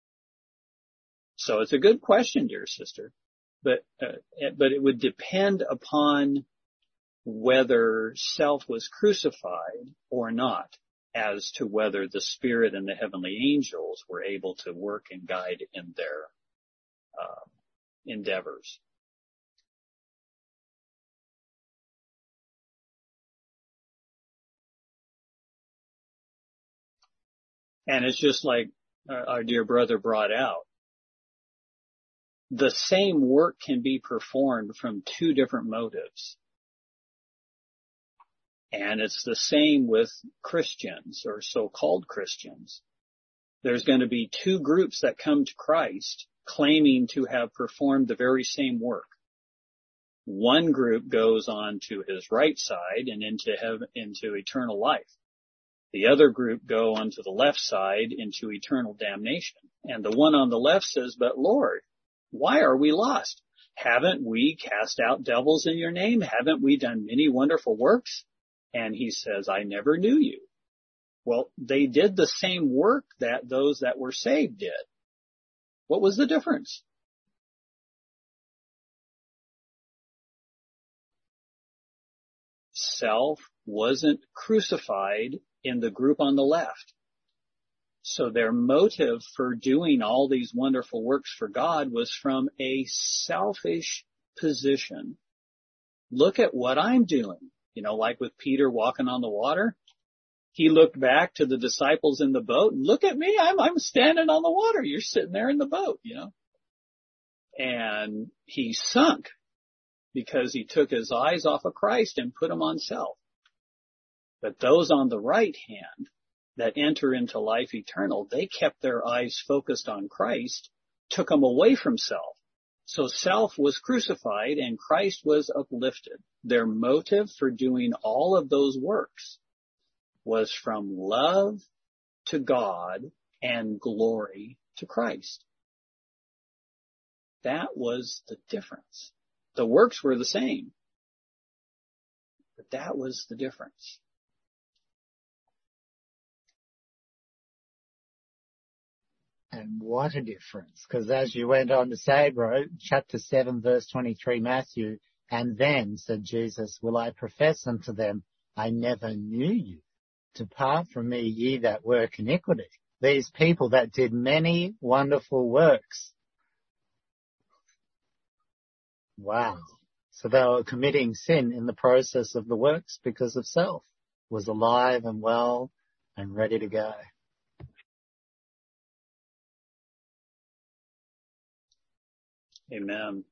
Speaker 1: So it's a good question, dear sister. But, uh, but it would depend upon whether self was crucified or not as to whether the Spirit and the heavenly angels were able to work and guide in their, uh, endeavors. And it's just like our dear brother brought out. The same work can be performed from two different motives. And it's the same with Christians or so-called Christians. There's going to be two groups that come to Christ claiming to have performed the very same work. One group goes on to his right side and into heaven, into eternal life. The other group go onto the left side into eternal damnation. And the one on the left says, "But Lord, why are we lost? Haven't we cast out devils in your name? Haven't we done many wonderful works?" And he says, "I never knew you." Well, they did the same work that those that were saved did. What was the difference? Self wasn't crucified in the group on the left. So their motive for doing all these wonderful works for God was from a selfish position. Look at what I'm doing. You know, like with Peter walking on the water. He looked back to the disciples in the boat and look at me. I'm, I'm standing on the water. You're sitting there in the boat, you know. And he sunk because he took his eyes off of Christ and put them on self. But those on the right hand that enter into life eternal, they kept their eyes focused on Christ, took them away from self. So self was crucified and Christ was uplifted. Their motive for doing all of those works was from love to God and glory to Christ. That was the difference. The works were the same, but that was the difference.
Speaker 3: And what a difference, because as you went on to say, bro, chapter seven, verse twenty-three, Matthew, and then said Jesus, will I profess unto them, I never knew you. Depart from me, ye that work iniquity. These people that did many wonderful works. Wow. So they were committing sin in the process of the works because of self. Was alive and well and ready to go.
Speaker 1: Amen.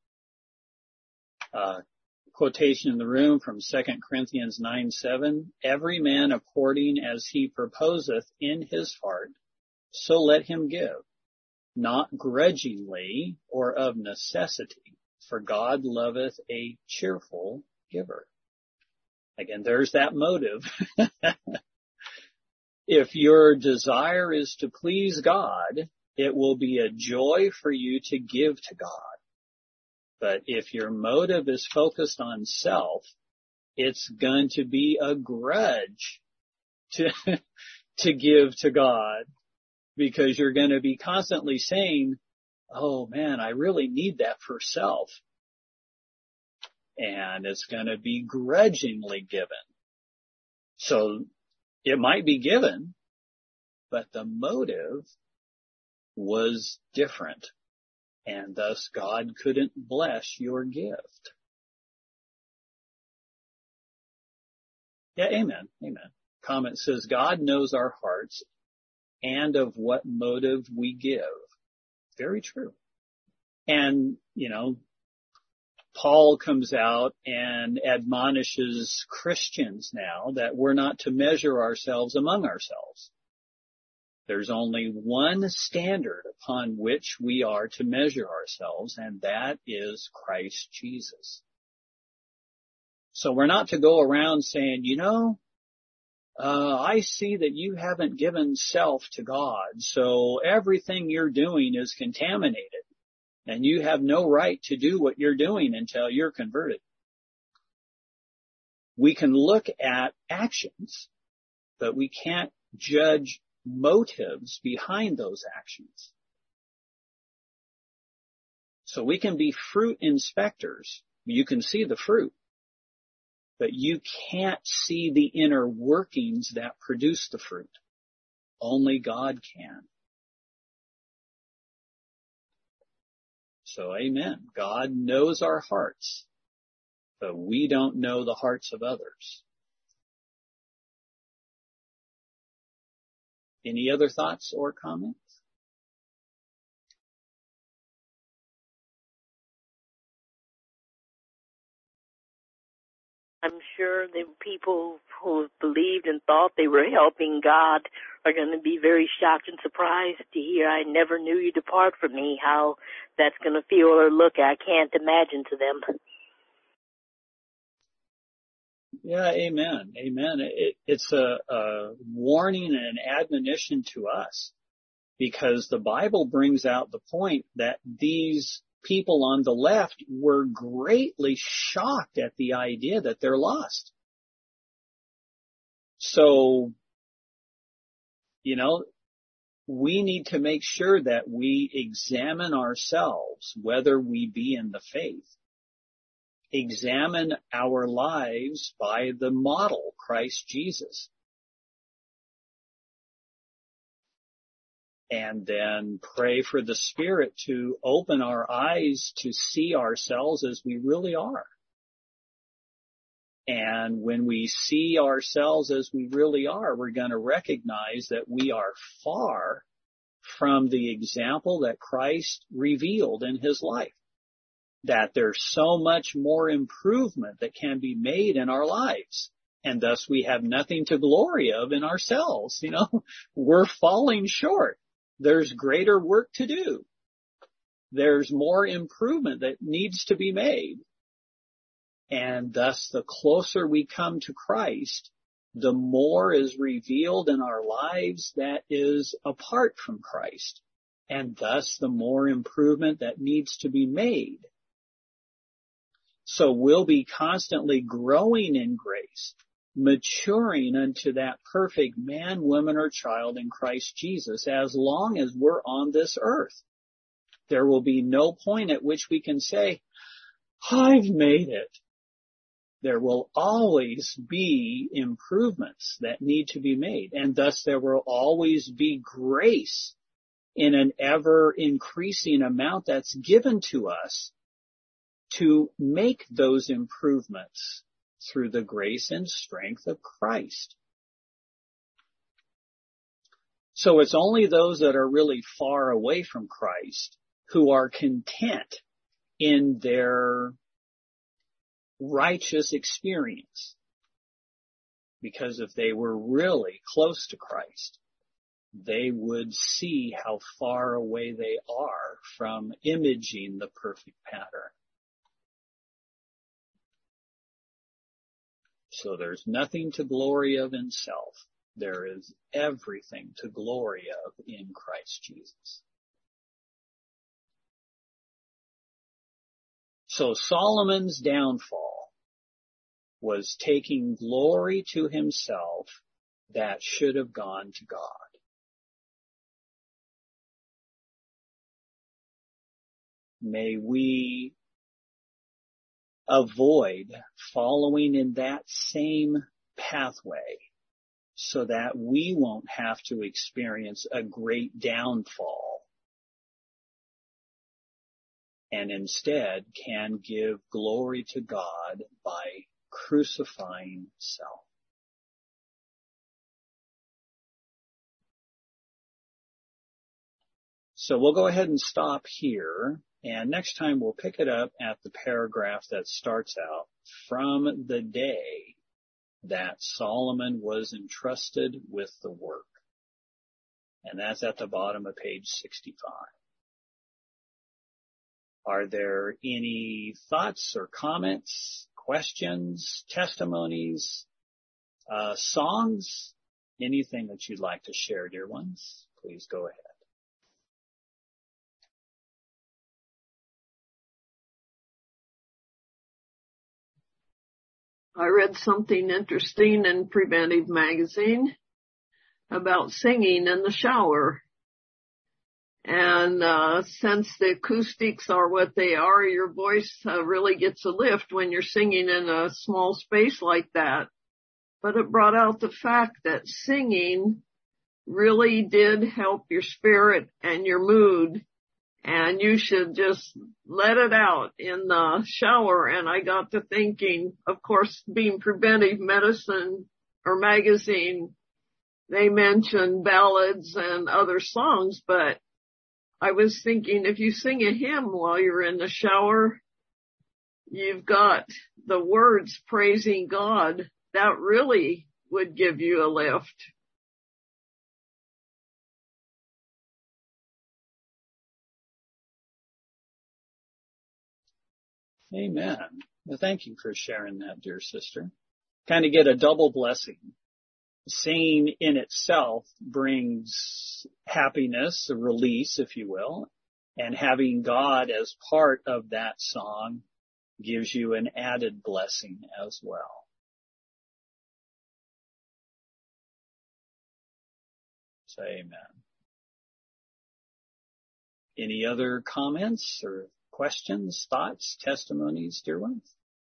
Speaker 1: Uh, quotation in the room from Second Corinthians nine seven. Every man according as he proposeth in his heart, so let him give, not grudgingly or of necessity, for God loveth a cheerful giver. Again, there's that motive. If your desire is to please God, it will be a joy for you to give to God. But if your motive is focused on self, it's going to be a grudge to, to give to God, because you're going to be constantly saying, oh man, I really need that for self. And it's going to be grudgingly given. So it might be given, but the motive was different, and thus God couldn't bless your gift. Yeah, amen, amen. Comment says, God knows our hearts and of what motive we give. Very true. And, you know, Paul comes out and admonishes Christians now that we're not to measure ourselves among ourselves. There's only one standard upon which we are to measure ourselves, and that is Christ Jesus. So we're not to go around saying, you know, uh, I see that you haven't given self to God, so everything you're doing is contaminated, and you have no right to do what you're doing until you're converted. We can look at actions, but we can't judge motives behind those actions. So we can be fruit inspectors. You can see the fruit, but you can't see the inner workings that produce the fruit. Only God can. So amen. God knows our hearts, but we don't know the hearts of others. Any other thoughts or comments?
Speaker 4: I'm sure the people who believed and thought they were helping God are going to be very shocked and surprised to hear, I never knew you, depart from me. How that's going to feel or look, I can't imagine to them.
Speaker 1: Yeah, amen. Amen. It, it's a, a warning and an admonition to us, because the Bible brings out the point that these people on the left were greatly shocked at the idea that they're lost. So, you know, we need to make sure that we examine ourselves, whether we be in the faith. Examine our lives by the model, Christ Jesus. And then pray for the Spirit to open our eyes to see ourselves as we really are. And when we see ourselves as we really are, we're going to recognize that we are far from the example that Christ revealed in his life. that there's so much more improvement that can be made in our lives. And thus we have nothing to glory of in ourselves. You know, we're falling short. There's greater work to do. There's more improvement that needs to be made. And thus the closer we come to Christ, the more is revealed in our lives that is apart from Christ. And thus the more improvement that needs to be made. So we'll be constantly growing in grace, maturing unto that perfect man, woman, or child in Christ Jesus as long as we're on this earth. There will be no point at which we can say, I've made it. There will always be improvements that need to be made, and thus there will always be grace in an ever increasing amount that's given to us to make those improvements through the grace and strength of Christ. So it's only those that are really far away from Christ who are content in their righteous experience. Because if they were really close to Christ, they would see how far away they are from imaging the perfect pattern. So there's nothing to glory of in self. There is everything to glory of in Christ Jesus. So Solomon's downfall was taking glory to himself that should have gone to God. May we avoid following in that same pathway so that we won't have to experience a great downfall and instead can give glory to God by crucifying self. So we'll go ahead and stop here, and next time we'll pick it up at the paragraph that starts out, from the day that Solomon was entrusted with the work. And that's at the bottom of page sixty-five. Are there any thoughts or comments, questions, testimonies, uh, songs, anything that you'd like to share, dear ones? Please go ahead.
Speaker 2: I read something interesting in Preventive Magazine about singing in the shower. And uh since the acoustics are what they are, your voice uh, really gets a lift when you're singing in a small space like that. But it brought out the fact that singing really did help your spirit and your mood, and you should just let it out in the shower. And I got to thinking, of course, being Preventive Medicine or magazine, they mention ballads and other songs, but I was thinking if you sing a hymn while you're in the shower, you've got the words praising God. That really would give you a lift.
Speaker 1: Amen. Well, thank you for sharing that, dear sister. Kind of get a double blessing. Singing in itself brings happiness, a release, if you will, and having God as part of that song gives you an added blessing as well. So, amen. Any other comments or questions, thoughts, testimonies, dear ones?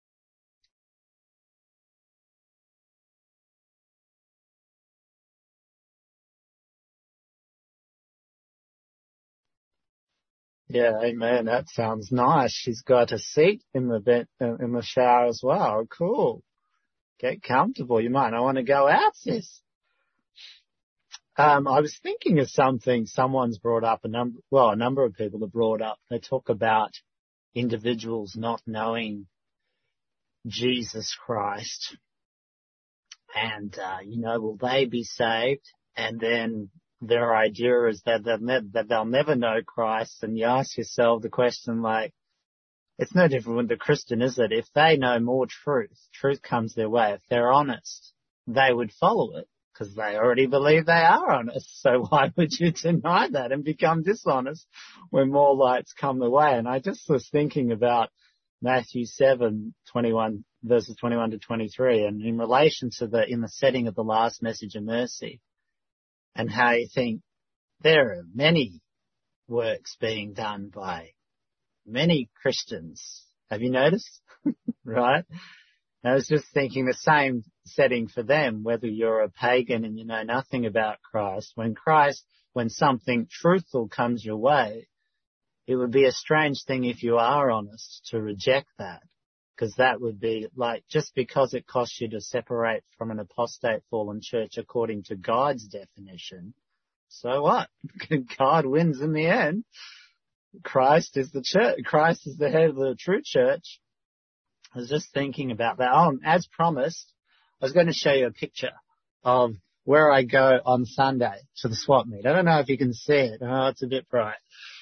Speaker 3: Yeah, amen. That sounds nice. She's got a seat in the bed, in the shower as well. Cool. Get comfortable. You might not want to go out, sis. Um, I was thinking of something someone's brought up, a number, well, a number of people have brought up. They talk about individuals not knowing Jesus Christ. And, uh, you know, will they be saved? And then their idea is that they'll, ne- that they'll never know Christ. And you ask yourself the question, like, it's no different with the Christian, is it? If they know more truth, truth comes their way. If they're honest, they would follow it because they already believe they are honest. So why would you deny that and become dishonest when more lights come the way? And I just was thinking about Matthew seven, twenty-one, verses twenty-one to twenty-three, and in relation to the, in the setting of the last message of mercy, and how you think there are many works being done by many Christians. Have you noticed? Right? I was just thinking the same setting for them, whether you're a pagan and you know nothing about Christ. When Christ, when something truthful comes your way, it would be a strange thing if you are honest to reject that, because that would be like, just because it costs you to separate from an apostate fallen church according to God's definition, so what? God wins in the end. Christ is the church. Christ is the head of the true church. I was just thinking about that. Oh, as promised, I was going to show you a picture of where I go on Sunday to the swap meet. I don't know if you can see it. Oh, it's a bit bright.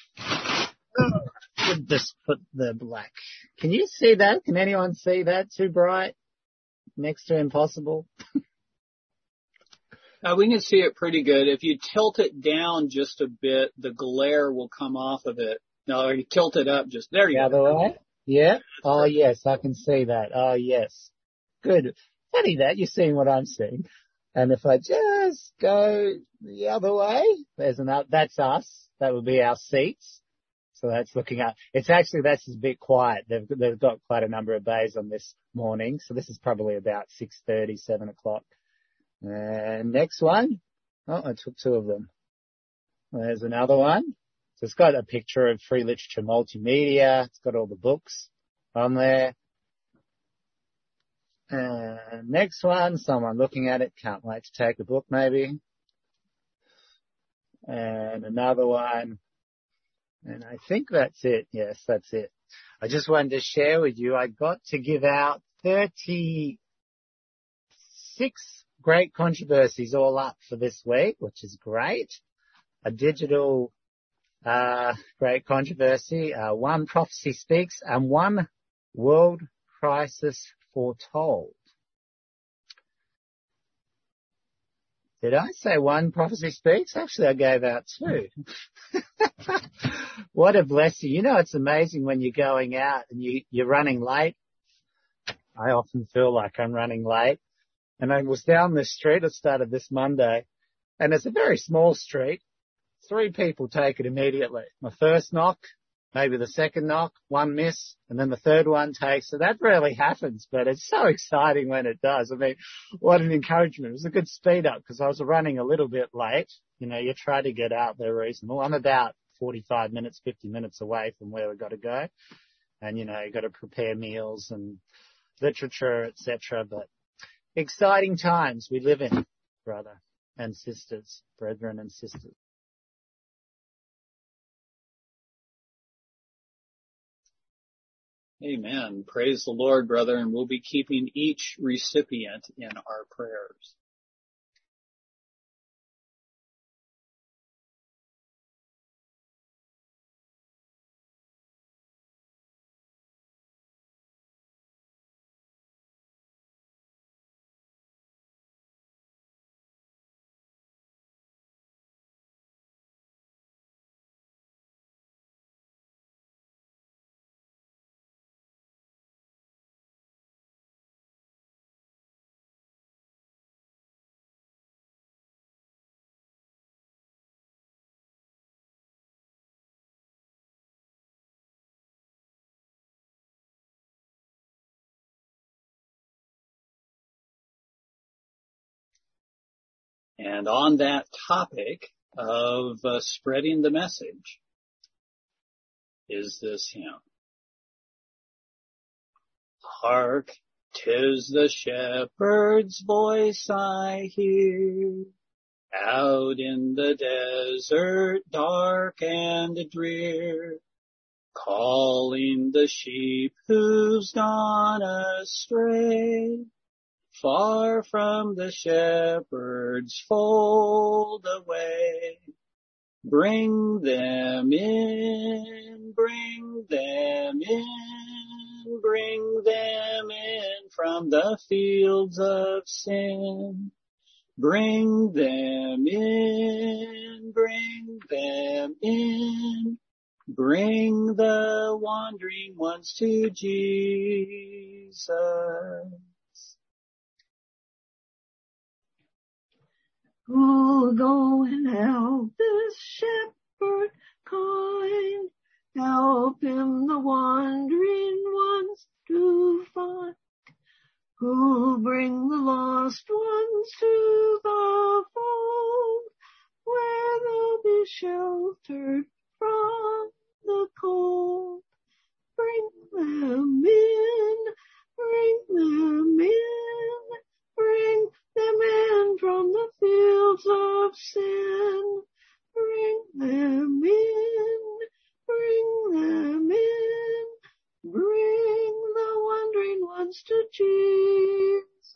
Speaker 3: Just put the black. Can you see that? Can anyone see that? Too bright? Next to impossible?
Speaker 1: Uh, we can see it pretty good. If you tilt it down just a bit, the glare will come off of it. No, you tilt it up just, there you
Speaker 3: the
Speaker 1: go.
Speaker 3: Other way? Yeah? Oh, yes, I can see that. Oh, yes. Good. Funny that, you're seeing what I'm seeing. And if I just go the other way, there's another, that's us. That would be our seats. So that's looking up. It's actually, that's a bit quiet. They've, they've got quite a number of bays on this morning. So this is probably about six thirty, seven o'clock. And next one. Oh, I took two of them. There's another one. So it's got a picture of Free Literature Multimedia. It's got all the books on there. And next one, someone looking at it. Can't wait to take a book maybe. And another one. And I think that's it. Yes, that's it. I just wanted to share with you, I got to give out thirty-six great controversies all up for this week, which is great. A digital uh great controversy, uh, one prophecy speaks, and one world crisis foretold. Did I say one prophecy speaks? Actually, I gave out two. What a blessing. You know, it's amazing when you're going out and you, you're running late. I often feel like I'm running late. And I was down this street. It started this Monday. And it's a very small street. Three people take it immediately. My first knock, maybe the second knock, one miss, and then the third one takes. So that rarely happens, but it's so exciting when it does. I mean, what an encouragement. It was a good speed up because I was running a little bit late. You know, you try to get out there reasonable. I'm about forty-five minutes, fifty minutes away from where we've got to go. And, you know, you've got to prepare meals and literature, et cetera. But exciting times we live in, brother and sisters, brethren and sisters.
Speaker 1: Amen. Praise the Lord, brother, and we'll be keeping each recipient in our prayers. And on that topic of uh, spreading the message is this hymn. Hark, 'tis the shepherd's voice I hear, out in the desert dark and drear. calling the sheep who's gone astray, far from the shepherd's fold away. Bring them in, bring them in, bring them in from the fields of sin. Bring them in, bring them in, bring the wandering ones to Jesus.
Speaker 2: Oh, go and help this shepherd kind, help him the wandering ones to find, who'll bring the lost ones to the fold, where they'll be sheltered from the cold. Bring them in, bring them in, bring them in from the fields of sin. Bring them in, bring them in, bring the wandering ones to Jesus.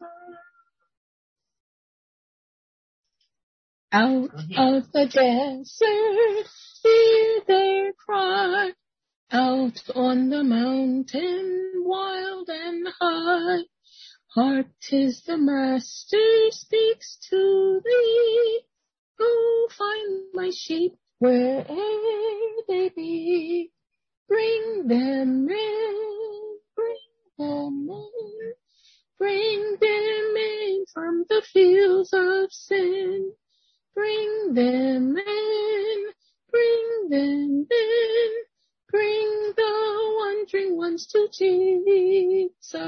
Speaker 6: Out of the desert, hear their cry. Out on the mountain, wild and high. Hark, 'tis the Master speaks to thee. Go find my sheep where'er they be. Bring them in, bring them in, bring them in from the fields of sin. Bring them in, bring them in, bring the wandering ones to Jesus.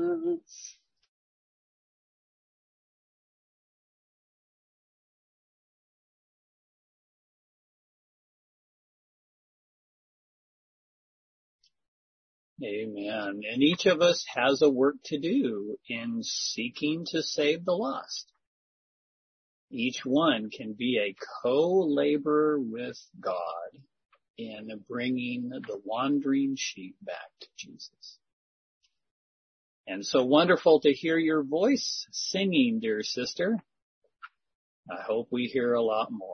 Speaker 1: Amen. And each of us has a work to do in seeking to save the lost. Each one can be a co-laborer with God in bringing the wandering sheep back to Jesus. And so wonderful to hear your voice singing, dear sister. I hope we hear a lot more.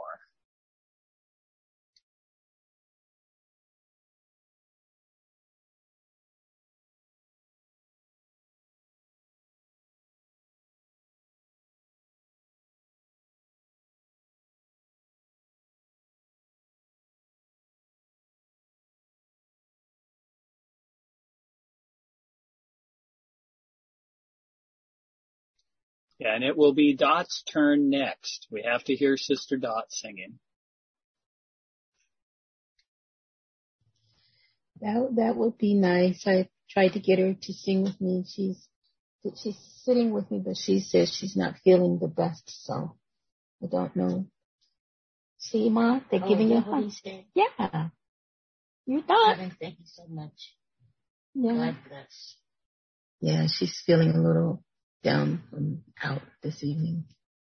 Speaker 1: Yeah, and it will be Dot's turn next. We have to hear Sister Dot singing.
Speaker 6: That that would be nice. I tried to get her to sing with me. She's she's sitting with me, but she says she's not feeling the best, so I don't know. See, Ma, they're
Speaker 8: Oh,
Speaker 6: giving you a
Speaker 8: what
Speaker 6: hug.
Speaker 8: he said?
Speaker 6: Yeah, you're Dot.
Speaker 8: Heaven, thank you so much.
Speaker 6: Yeah.
Speaker 8: God bless.
Speaker 6: Yeah, she's feeling a little down from out this evening.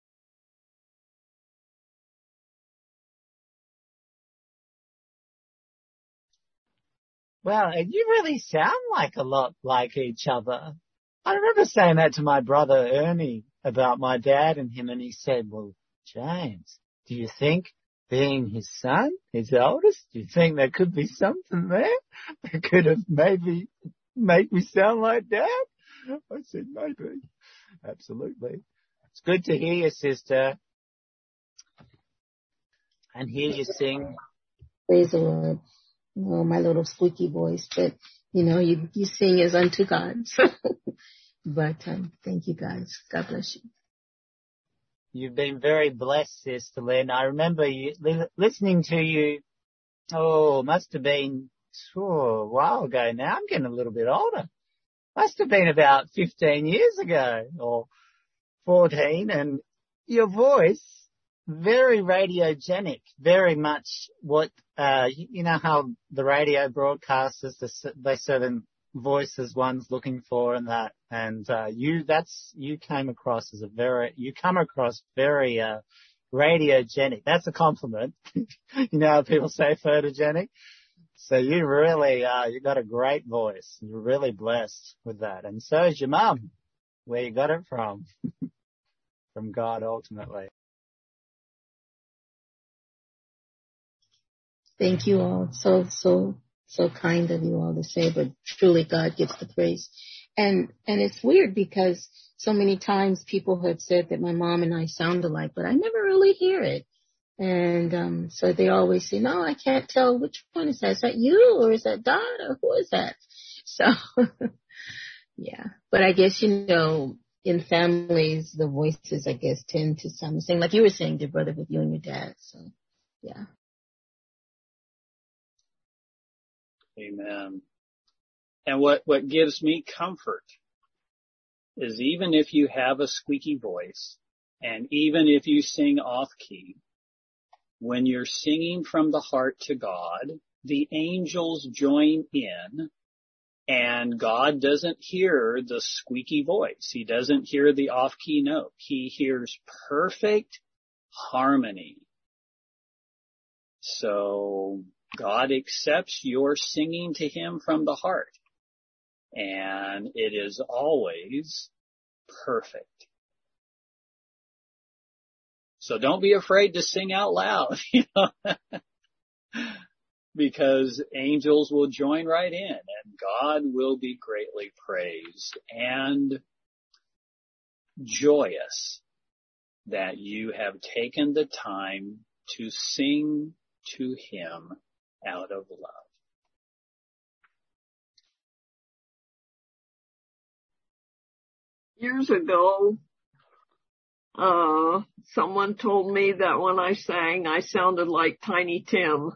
Speaker 3: Well, you really sound like a lot like each other. I remember saying that to my brother Ernie about my dad and him, and he said, well, James, do you think being his son, his eldest, do you think there could be something there that could have maybe make me sound like Dad? I said, maybe. Absolutely. It's good to hear you, sister, and hear you sing.
Speaker 6: Praise the Lord. Oh, my little squeaky voice, but you know, you, you sing as unto God. So, but um, thank you guys. God bless you.
Speaker 3: You've been very blessed, Sister Lynn. I remember you li- listening to you. Oh, must have been oh, a while ago now. I'm getting a little bit older. Must have been about fifteen years ago or fourteen, and your voice, very radiogenic, very much what, uh, you, you know how the radio broadcasters, they certain voices one's looking for and that, and, uh, you, that's, you came across as a very, you come across very, uh, radiogenic. That's a compliment. You know how people say photogenic? So you really, uh, you got a great voice. You're really blessed with that. And so is your mum. Where you got it from? From God, ultimately.
Speaker 6: Thank you all. So, so, so kind of you all to say, but truly God gets the praise. And, and it's weird because so many times people have said that my mom and I sound alike, but I never really hear it. And, um, so they always say, no, I can't tell which one is that. Is that you or is that Dot or who is that? So, yeah, but I guess, you know, in families, the voices, I guess, tend to sound the same. Like you were saying, dear brother, with you and your dad. So, yeah.
Speaker 1: Amen. And what, what gives me comfort is even if you have a squeaky voice and even if you sing off key, when you're singing from the heart to God, the angels join in and God doesn't hear the squeaky voice. He doesn't hear the off key note. He hears perfect harmony. So God accepts your singing to him from the heart. And it is always perfect. So don't be afraid to sing out loud, you know, because angels will join right in and God will be greatly praised and joyous that you have taken the time to sing to him out of love.
Speaker 2: Years ago, uh, someone told me that when I sang, I sounded like Tiny Tim.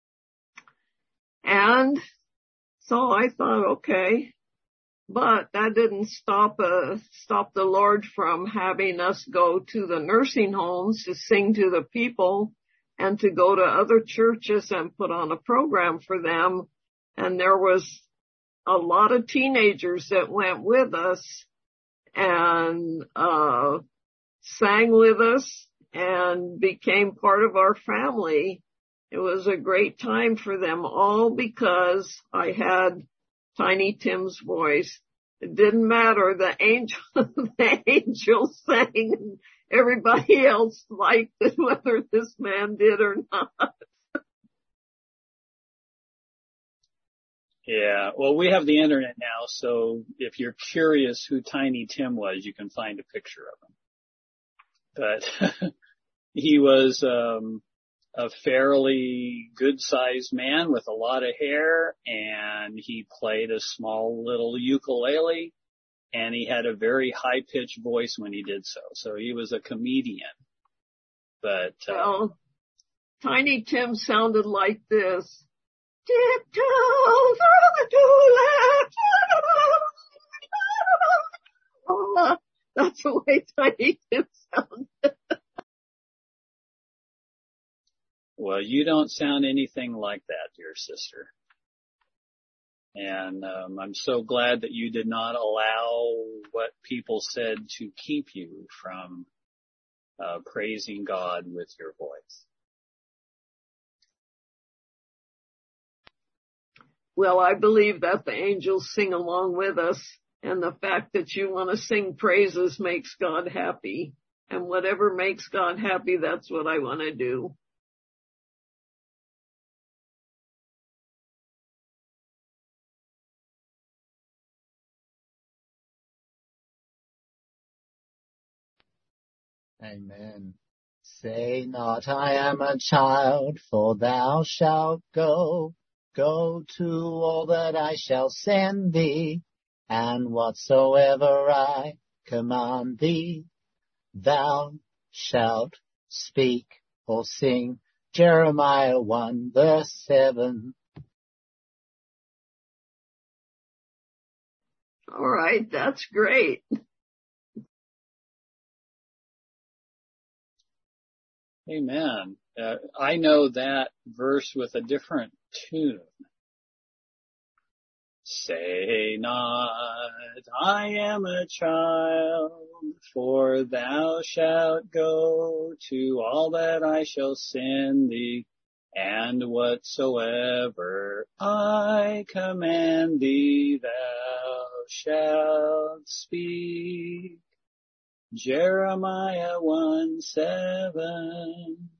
Speaker 2: And so I thought, okay, but that didn't stop, uh, stop the Lord from having us go to the nursing homes to sing to the people and to go to other churches and put on a program for them. And there was a lot of teenagers that went with us and, uh, sang with us and became part of our family. It was a great time for them all because I had Tiny Tim's voice. It didn't matter. The angel, the angel sang. Everybody else liked it, whether this man did or not.
Speaker 1: Yeah, well, we have the internet now, so if you're curious who Tiny Tim was, you can find a picture of him. But he was um, a fairly good-sized man with a lot of hair, and he played a small little ukulele, and he had a very high-pitched voice when he did so. So he was a comedian. But uh,
Speaker 2: well, Tiny Tim sounded like this. Tiptoe through the tulips. That's the way Tiny Tim sounded.
Speaker 1: Well, you don't sound anything like that, dear sister. And um, I'm so glad that you did not allow what people said to keep you from uh, praising God with your voice.
Speaker 2: Well, I believe that the angels sing along with us, and the fact that you want to sing praises makes God happy. And whatever makes God happy, that's what I want to do.
Speaker 3: Amen. Say not, I am a child, for thou shalt go. Go to all that I shall send thee, and whatsoever I command thee, thou shalt speak or sing. Jeremiah one verse seven.
Speaker 2: All right, that's great.
Speaker 1: Amen. Uh, I know that verse with a different tune. Say not, I am a child, for thou shalt go to all that I shall send thee, And whatsoever I command thee, thou shalt speak. Jeremiah one seven.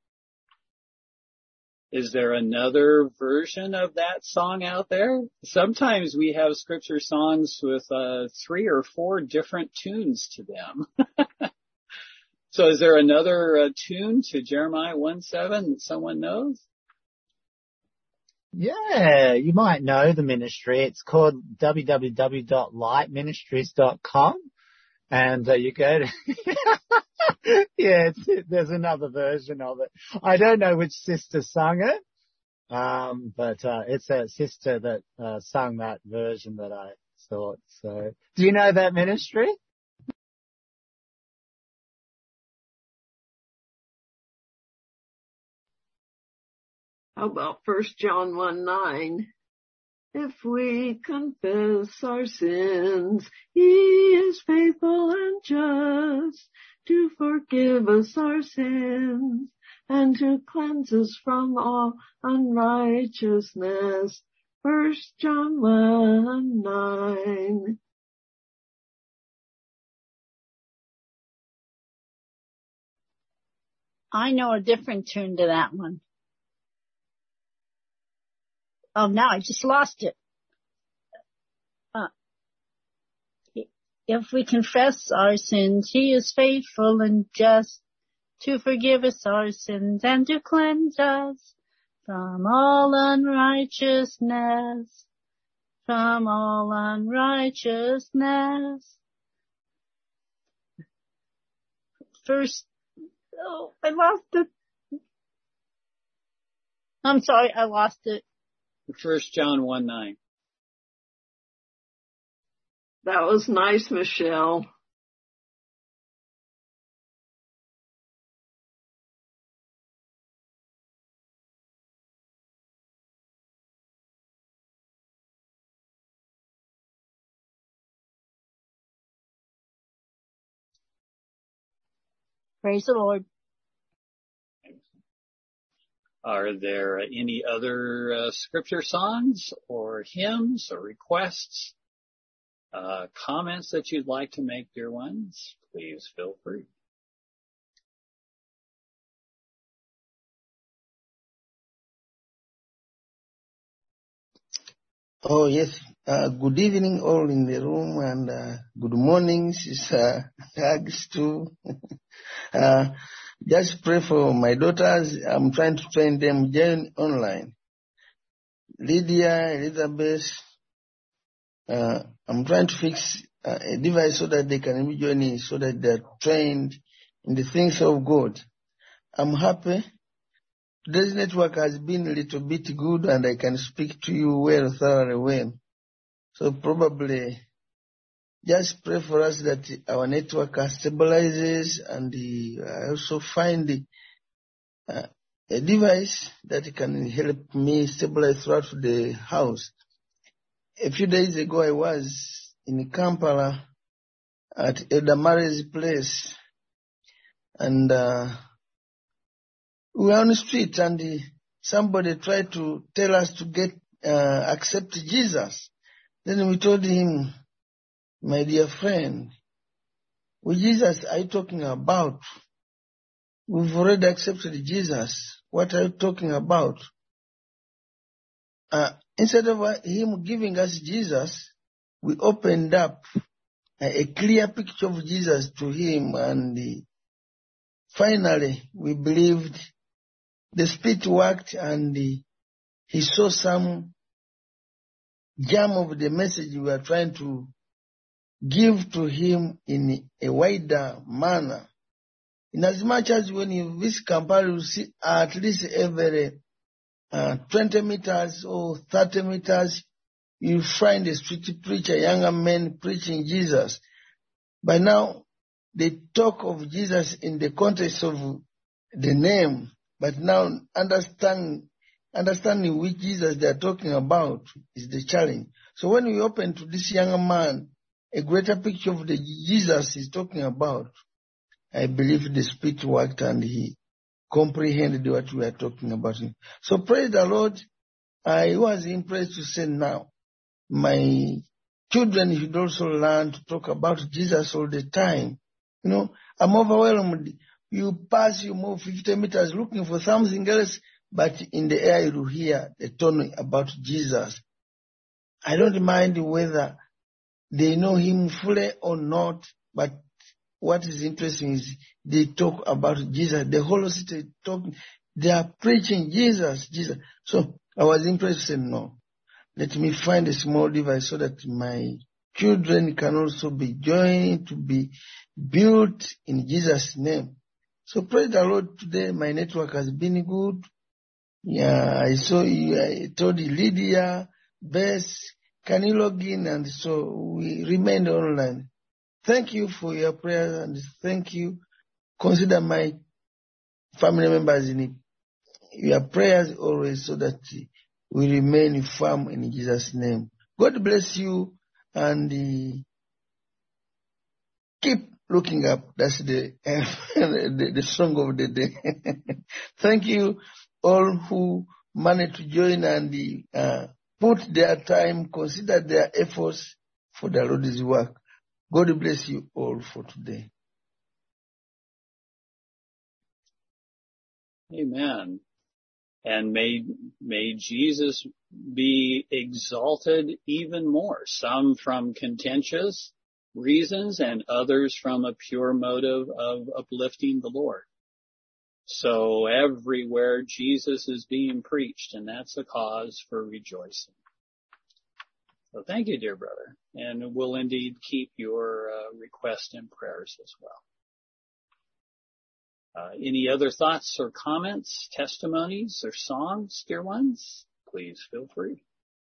Speaker 1: Is there another version of that song out there? Sometimes we have scripture songs with uh, three or four different tunes to them. So is there another uh, tune to Jeremiah one seven that someone knows?
Speaker 3: Yeah, you might know the ministry. It's called w w w dot light ministries dot com. And uh, you go to, yeah, it's, there's another version of it. I don't know which sister sung it, um, but uh, it's a sister that uh, sung that version that I thought. So, do you know that ministry?
Speaker 2: How about First John one nine? If we confess our sins, he is faithful and just to forgive us our sins and to cleanse us from all unrighteousness. First John one nine.
Speaker 7: I know a different tune to that one. Oh, now I just lost it. Uh, if we confess our sins, he is faithful and just to forgive us our sins and to cleanse us from all unrighteousness, from all unrighteousness. First, oh, I lost it. I'm sorry, I lost it.
Speaker 1: First John one nine.
Speaker 2: That was nice, Michelle.
Speaker 7: Praise the Lord.
Speaker 1: Are there any other uh, scripture songs or hymns or requests, uh, comments that you'd like to make, dear ones? Please feel free.
Speaker 8: Oh, yes. Uh, good evening all in the room, and uh, good morning, Sister Hugs too. uh, just pray for my daughters. I'm trying to train them join online. Lydia, Elizabeth, uh, I'm trying to fix uh, a device so that they can be joining, so that they're trained in the things of God. I'm happy. Today's network has been a little bit good, and I can speak to you well, thoroughly well. So probably just pray for us that our network stabilizes, and the, I also find uh, a device that can help me stabilize throughout the house. A few days ago, I was in Kampala at Elder Mary's place, and uh, we were on the street, and uh, somebody tried to tell us to get uh, accept Jesus. Then we told him, my dear friend, which Jesus are you talking about? We've already accepted Jesus. What are you talking about? Uh, instead of him giving us Jesus, we opened up a, a clear picture of Jesus to him, and uh, finally we believed. The Spirit worked, and uh, he saw some germ of the message we were trying to give to him in a wider manner. In as much as when you visit Kampala, you see at least every uh, twenty meters or thirty meters, you find a street preacher, younger men preaching Jesus. By now, they talk of Jesus in the context of the name, but now understand, understanding which Jesus they are talking about is the challenge. So when we open to this younger man a greater picture of the Jesus he's talking about, I believe the Spirit worked, and he comprehended what we are talking about. So praise the Lord. I was impressed to say now, my children should also learn to talk about Jesus all the time. You know, I'm overwhelmed. You pass, you move fifty meters looking for something else, but in the air you hear the tone about Jesus. I don't mind whether they know him fully or not, but what is interesting is they talk about Jesus. The whole city talking, they are preaching Jesus, Jesus. So I was impressed and no, let me find a small device so that my children can also be joined to be built in Jesus' name. So praise the Lord. Today my network has been good. Yeah, I saw you, I told you, Lydia, Bess, can you log in? And so we remained online. Thank you for your prayers and thank you. Consider my family members in your prayers always so that we remain firm in Jesus' name. God bless you and uh, keep looking up. That's the, uh, the, the song of the day. Thank you all who managed to join and uh, put their time, consider their efforts for the Lord's work. God bless you all for today.
Speaker 1: Amen. And may, may Jesus be exalted even more, some from contentious reasons and others from a pure motive of uplifting the Lord. So everywhere Jesus is being preached, and that's a cause for rejoicing. So thank you, dear brother, and we'll indeed keep your uh, request in prayers as well. Uh, any other thoughts or comments, testimonies, or songs, dear ones? Please feel free.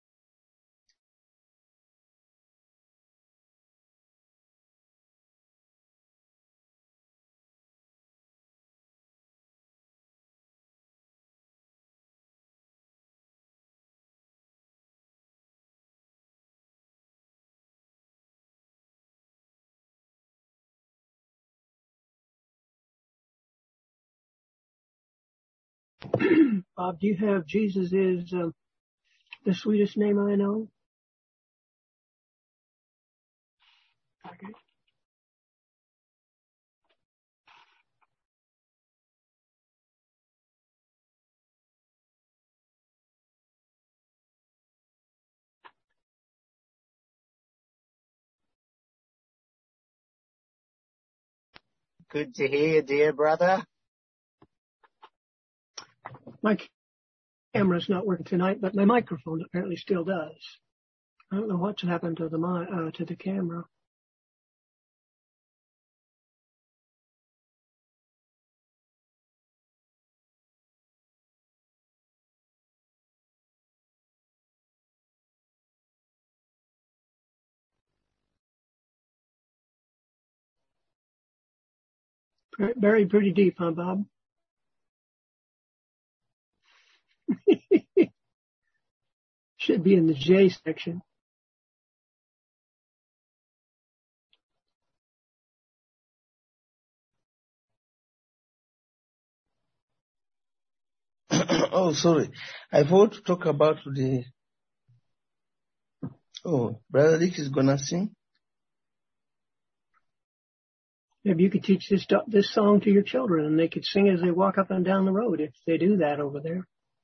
Speaker 5: Bob, do you have Jesus is uh, the sweetest name I know? Okay.
Speaker 3: Good to hear you, dear brother.
Speaker 5: My camera's not working tonight, but my microphone apparently still does. I don't know what's happened to the uh, to the camera. Buried pretty deep, huh, Bob? Should be in the J section.
Speaker 8: Oh, sorry. I thought to talk about the... Oh, Brother Dick is going to sing?
Speaker 5: Maybe you could teach this this song to your children and they could sing as they walk up and down the road if they do that over there.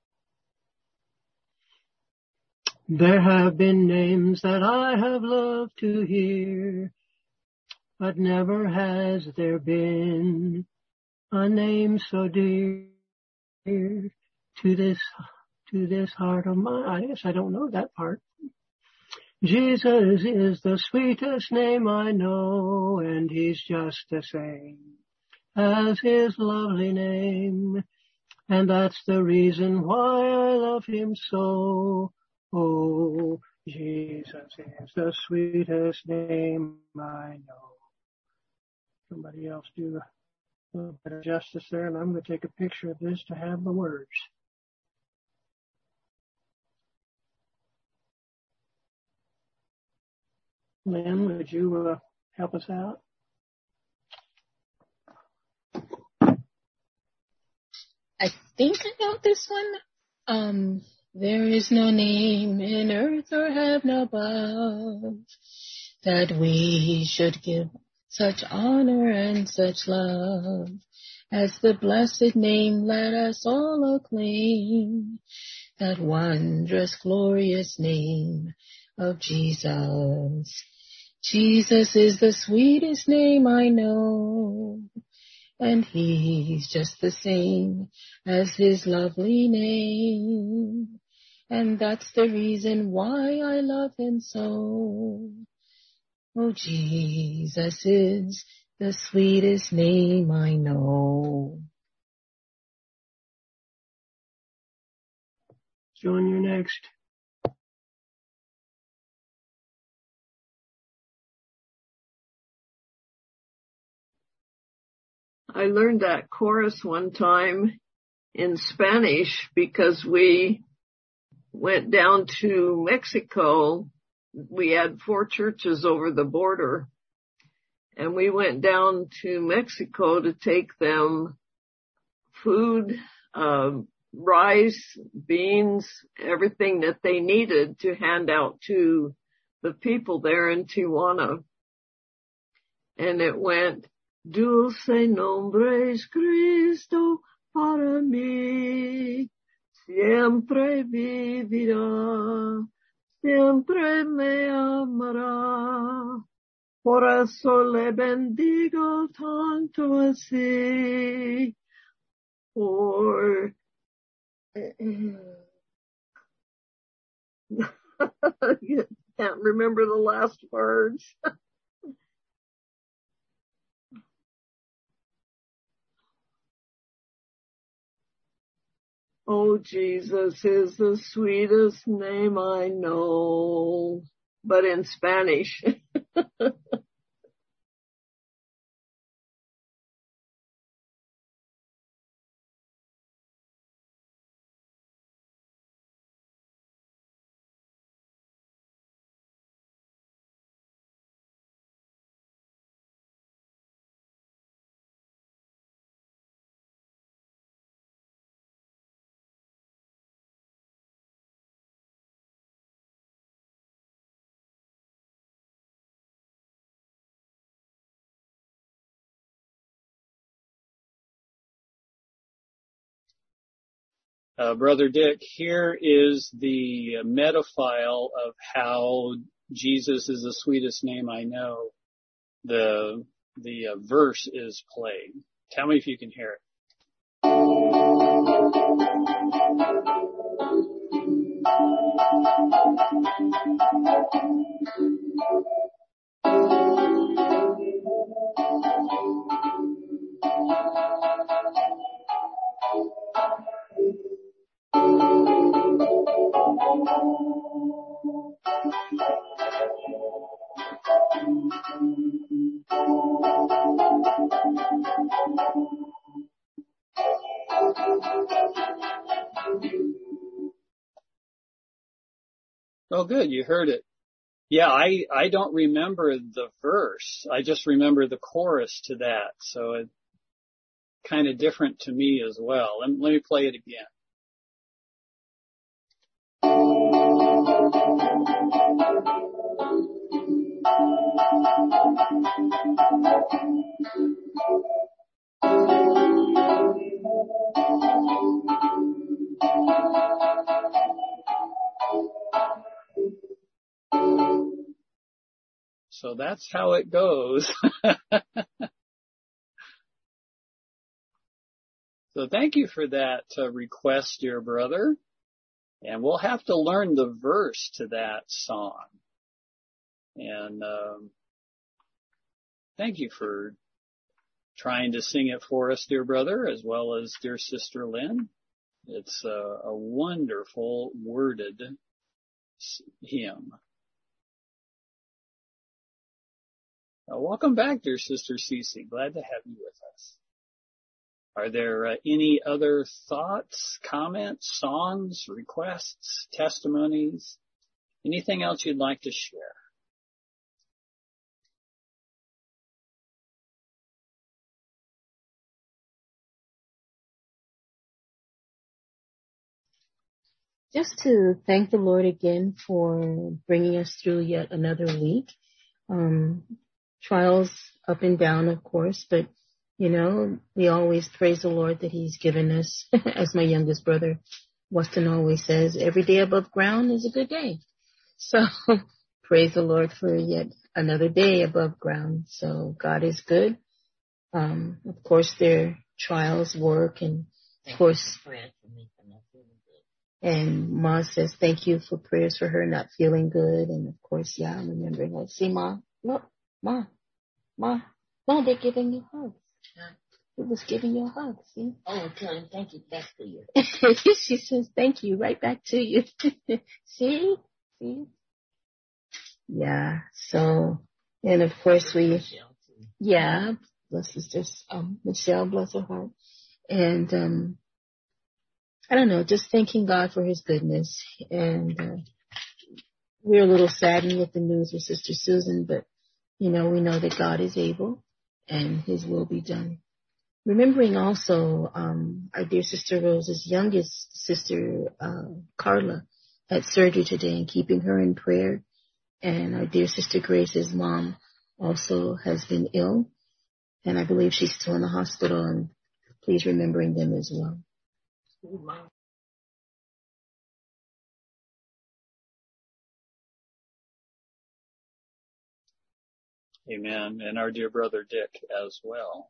Speaker 5: There have been names that I have loved to hear, but never has there been a name so dear to this to this heart of mine. I guess I don't know that part. Jesus is the sweetest name I know, and he's just the same as his lovely name. And that's the reason why I love him so. Oh, Jesus is the sweetest name I know. Somebody else do a little better justice there, and I'm going to take a picture of this to have the words. Lynn, would you uh, help us out?
Speaker 6: think about this one. Um, there is no name in earth or heaven above that we should give such honor and such love as the blessed name. Let us all acclaim that wondrous, glorious name of Jesus. Jesus is the sweetest name I know, and he's just the same as his lovely name. And that's the reason why I love him so. Oh, Jesus is the sweetest name I know.
Speaker 5: John, you're next.
Speaker 2: I learned that chorus one time in Spanish because we went down to Mexico. We had four churches over the border, and we went down to Mexico to take them food, um, rice, beans, everything that they needed to hand out to the people there in Tijuana. And it went, Dulce nombre es Cristo para mí, siempre vivirá, siempre me amará, por eso le bendigo tanto así, por... Can't remember the last words. Oh, Jesus is the sweetest name I know, but in Spanish.
Speaker 1: Uh, Brother Dick, here is the metafile of how Jesus is the sweetest name I know. The the uh, verse is played. Tell me if you can hear it. Oh, good. You heard it. Yeah, I, I don't remember the verse. I just remember the chorus to that. So it's kind of different to me as well. Let, let me play it again. So that's how it goes. So thank you for that uh, request, dear brother. And we'll have to learn the verse to that song. And um, thank you for trying to sing it for us, dear brother, as well as dear sister Lynn. It's a, a wonderful worded hymn. Uh, welcome back, dear sister Cece. Glad to have you with us. Are there uh, any other thoughts, comments, songs, requests, testimonies, anything else you'd like to share?
Speaker 6: just to thank the Lord again for bringing us through yet another week. Um, trials up and down, of course, but, you know, we always praise the Lord that he's given us, as my youngest brother, Weston, always says, every day above ground is a good day. So praise the Lord for yet another day above ground. So God is good. Um, of course, there are trials, work, and of course, and Ma says, thank you for prayers for her not feeling good. And of course, yeah, I'm remembering that. See, Ma, look, Ma, Ma, Ma, they're giving you hugs. It was giving you a hug, see?
Speaker 9: Oh, tell him thank you back to you.
Speaker 6: She says, thank you, right back to you. See? See? Yeah, so, and of course we, yeah, bless sisters, um, Michelle, bless her heart. And, um, I don't know, just thanking God for his goodness. And, uh, we're a little saddened with the news with Sister Susan, but, you know, we know that God is able and his will be done. Remembering also, um, our dear Sister Rose's youngest sister, uh, Carla, had surgery today, and keeping her in prayer. And our dear Sister Grace's mom also has been ill, and I believe she's still in the hospital, and please remembering them as well.
Speaker 1: Amen. And our dear brother Dick as well.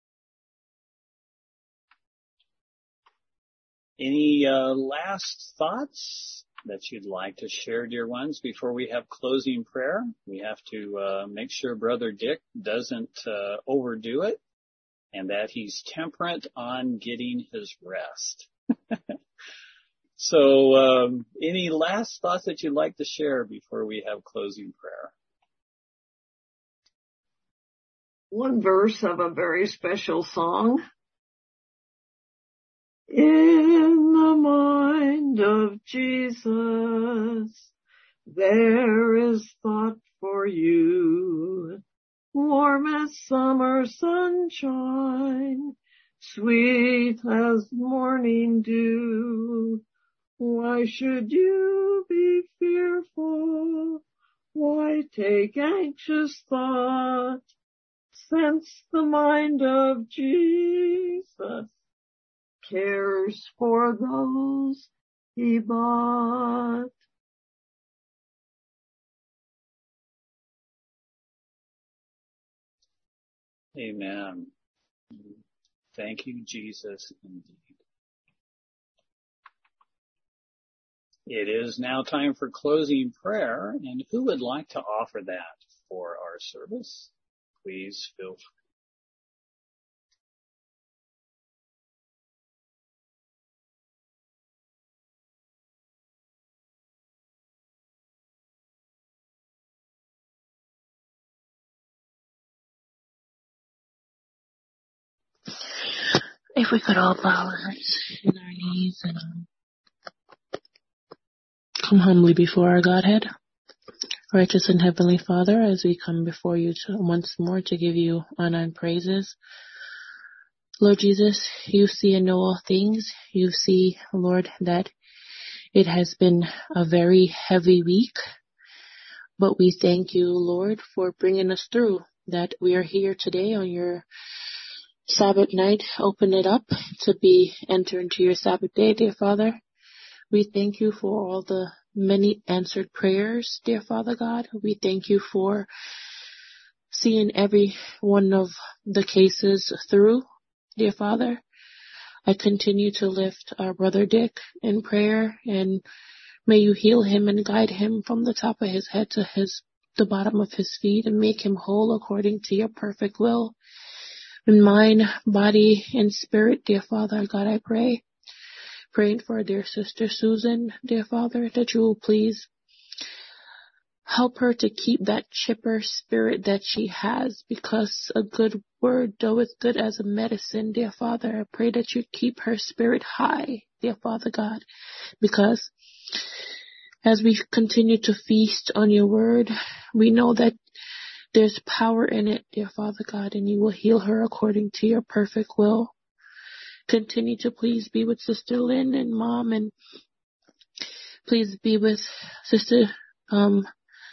Speaker 1: Any uh, last thoughts that you'd like to share, dear ones, before we have closing prayer? We have to uh, make sure Brother Dick doesn't uh, overdo it and that he's temperate on getting his rest. So um, any last thoughts that you'd like to share before we have closing prayer?
Speaker 2: One verse of a very special song. In the mind of Jesus, there is thought for you, warm as summer sunshine, sweet as morning dew. Why should you be fearful? Why take anxious thought? Since the mind of Jesus cares for those he bought.
Speaker 1: Amen. Thank you, Jesus, indeed. It is now time for closing prayer, and who would like to offer that for our service? Please feel free.
Speaker 9: If we could all bow our hearts in our knees and um, come humbly before our Godhead. Righteous and Heavenly Father, as we come before you to, once more to give you honor and praises. Lord Jesus, you see and know all things. You see, Lord, that it has been a very heavy week, but we thank you, Lord, for bringing us through, that we are here today on your Sabbath night. Open it up to be enter into your Sabbath day, dear Father. We thank you for all the many answered prayers, dear Father God. We thank you for seeing every one of the cases through, dear Father. I continue to lift our brother Dick in prayer, and may you heal him and guide him from the top of his head to his the bottom of his feet, and make him whole according to your perfect will. In mind, body, and spirit, dear Father God, I pray. Praying for our dear sister Susan, dear Father, that you will please help her to keep that chipper spirit that she has, because a good word doeth good as a medicine, dear Father. I pray that you keep her spirit high, dear Father God, because as we continue to feast on your word, we know that there's power in it, dear Father God, and you will heal her according to your perfect will. Continue to please be with Sister Lynn and Mom, and Please be with Sister, um,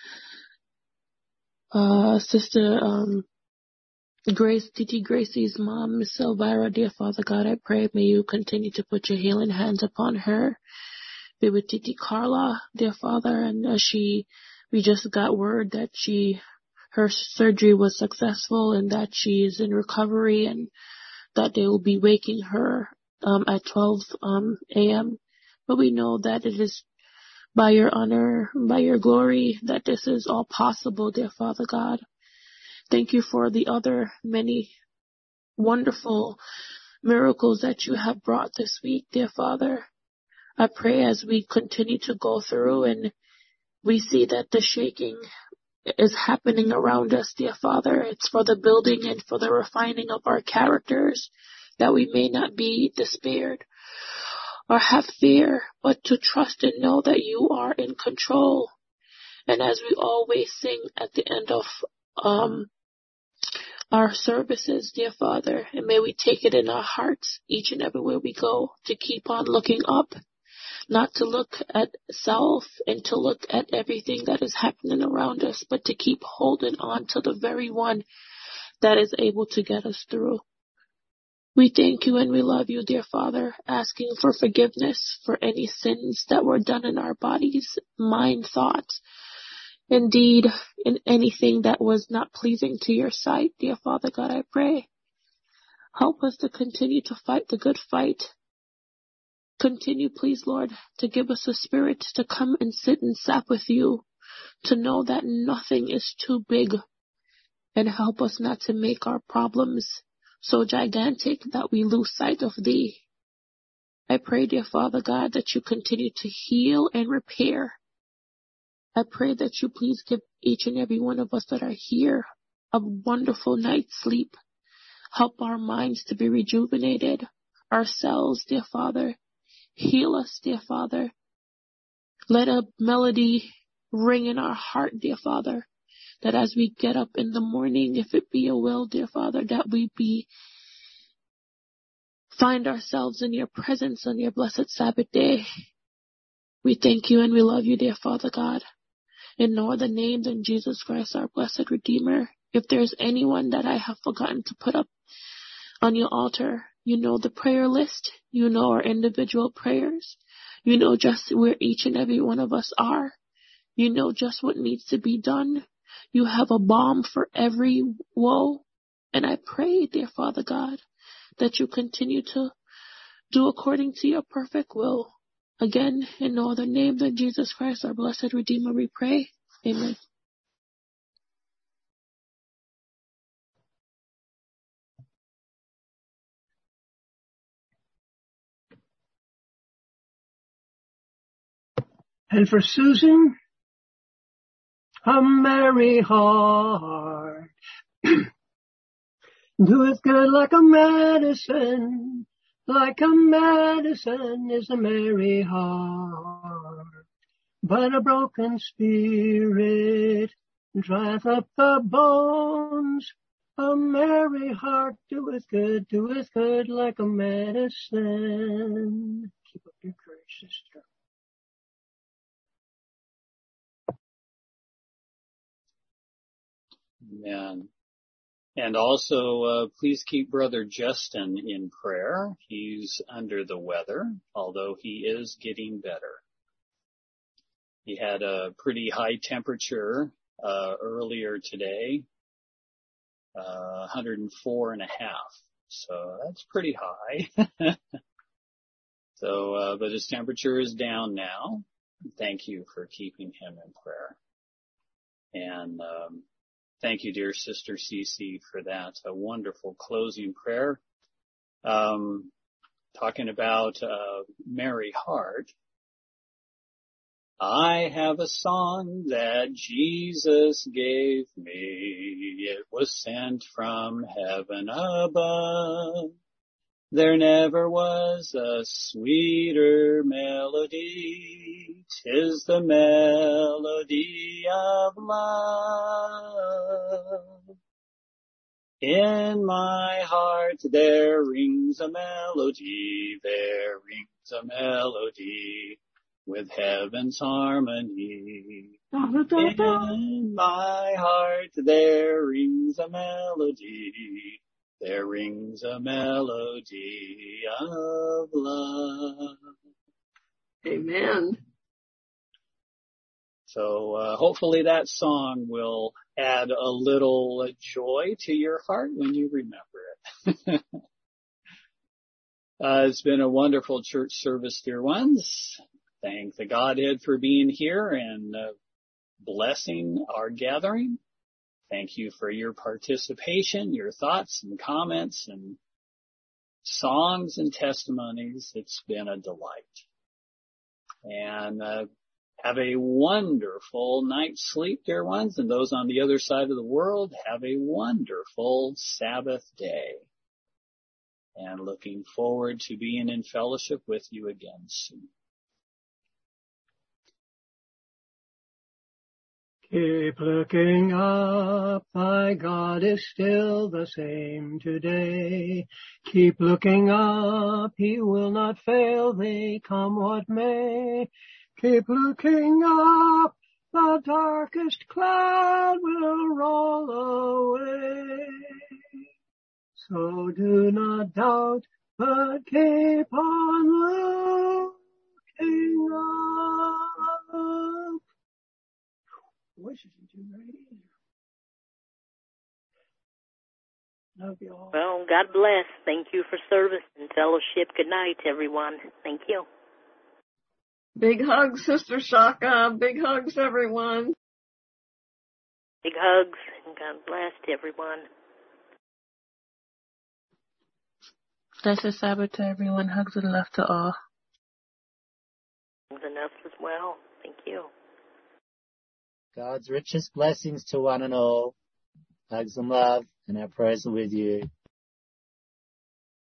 Speaker 9: uh, Sister, um, Grace, Titi Gracie's mom, Miss Elvira. Dear Father God, I pray, may you continue to put your healing hands upon her. Be with Titi Carla, dear Father, and as she, we just got word that she, her surgery was successful and that she is in recovery and that they will be waking her um, at twelve um, a.m. But we know that it is by your honor, by your glory, that this is all possible, dear Father God. Thank you for the other many wonderful miracles that you have brought this week, dear Father. I pray as we continue to go through and we see that the shaking is happening around us, dear Father. It's for the building and for the refining of our characters, that we may not be despaired or have fear, but to trust and know that you are in control. And as we always sing at the end of um our services, dear Father, and may we take it in our hearts each and everywhere we go to keep on looking up, not to look at self and to look at everything that is happening around us, but to keep holding on to the very one that is able to get us through. We thank you and we love you, dear Father, asking for forgiveness for any sins that were done in our bodies, mind, thoughts, indeed, in anything that was not pleasing to your sight, dear Father God, I pray. Help us to continue to fight the good fight. Continue, please, Lord, to give us a spirit to come and sit and sap with you, to know that nothing is too big, and help us not to make our problems so gigantic that we lose sight of thee. I pray, dear Father God, that you continue to heal and repair. I pray that you please give each and every one of us that are here a wonderful night's sleep. Help our minds to be rejuvenated, ourselves, dear Father. Heal us, dear Father. Let a melody ring in our heart, dear Father, that as we get up in the morning, if it be your will, dear Father, that we be find ourselves in your presence on your blessed Sabbath day. We thank you and we love you, dear Father God. In no other name than Jesus Christ, our blessed Redeemer. If there's anyone that I have forgotten to put up on your altar, you know the prayer list. You know our individual prayers. You know just where each and every one of us are. You know just what needs to be done. You have a balm for every woe. And I pray, dear Father God, that you continue to do according to your perfect will. Again, in no other name than Jesus Christ, our blessed Redeemer, we pray. Amen.
Speaker 5: And for Susan, a merry heart doeth good like a medicine, like a medicine is a merry heart. But a broken spirit drieth up the bones. A merry heart doeth good, doeth good like a medicine. Keep up your courage, sister.
Speaker 1: Amen. And also, uh, please keep Brother Justin in prayer. He's under the weather, although he is getting better. He had a pretty high temperature uh, earlier today, uh, one hundred four and a half. So that's pretty high. so, uh, but his temperature is down now. Thank you for keeping him in prayer. And um, thank you, dear Sister Cece, for that. A wonderful closing prayer. Um, talking about uh, Merry Heart. I have a song that Jesus gave me. It was sent from heaven above. There never was a sweeter melody. 'Tis the melody of love. In my heart there rings a melody. There rings a melody. with heaven's harmony.
Speaker 2: Da, da, da, da.
Speaker 1: In my heart there rings a melody. There rings a melody of love.
Speaker 2: Amen.
Speaker 1: So uh, hopefully that song will add a little joy to your heart when you remember it. uh, it's been a wonderful church service, dear ones. Thank the Godhead for being here and uh, blessing our gathering. Thank you for your participation, your thoughts and comments and songs and testimonies. It's been a delight. And uh, have a wonderful night's sleep, dear ones, and those on the other side of the world, have a wonderful Sabbath day. And looking forward to being in fellowship with you again soon.
Speaker 5: Keep looking up, thy God is still the same today. Keep looking up, he will not fail thee, come what may. Keep looking up, the darkest cloud will roll away. So do not doubt, but keep on looking up. Voice isn't too right either. Love you all.
Speaker 4: Well, God bless. Thank you for service and fellowship. Good night, everyone. Thank you.
Speaker 2: Big hugs, Sister Shaka. Big hugs, everyone.
Speaker 4: Big hugs and God bless to everyone.
Speaker 9: Blessed Sabbath to everyone. Hugs and love to all.
Speaker 4: Hugs and love as well. Thank you.
Speaker 3: God's richest blessings to one and all. Hugs and love, and our prayers are with you.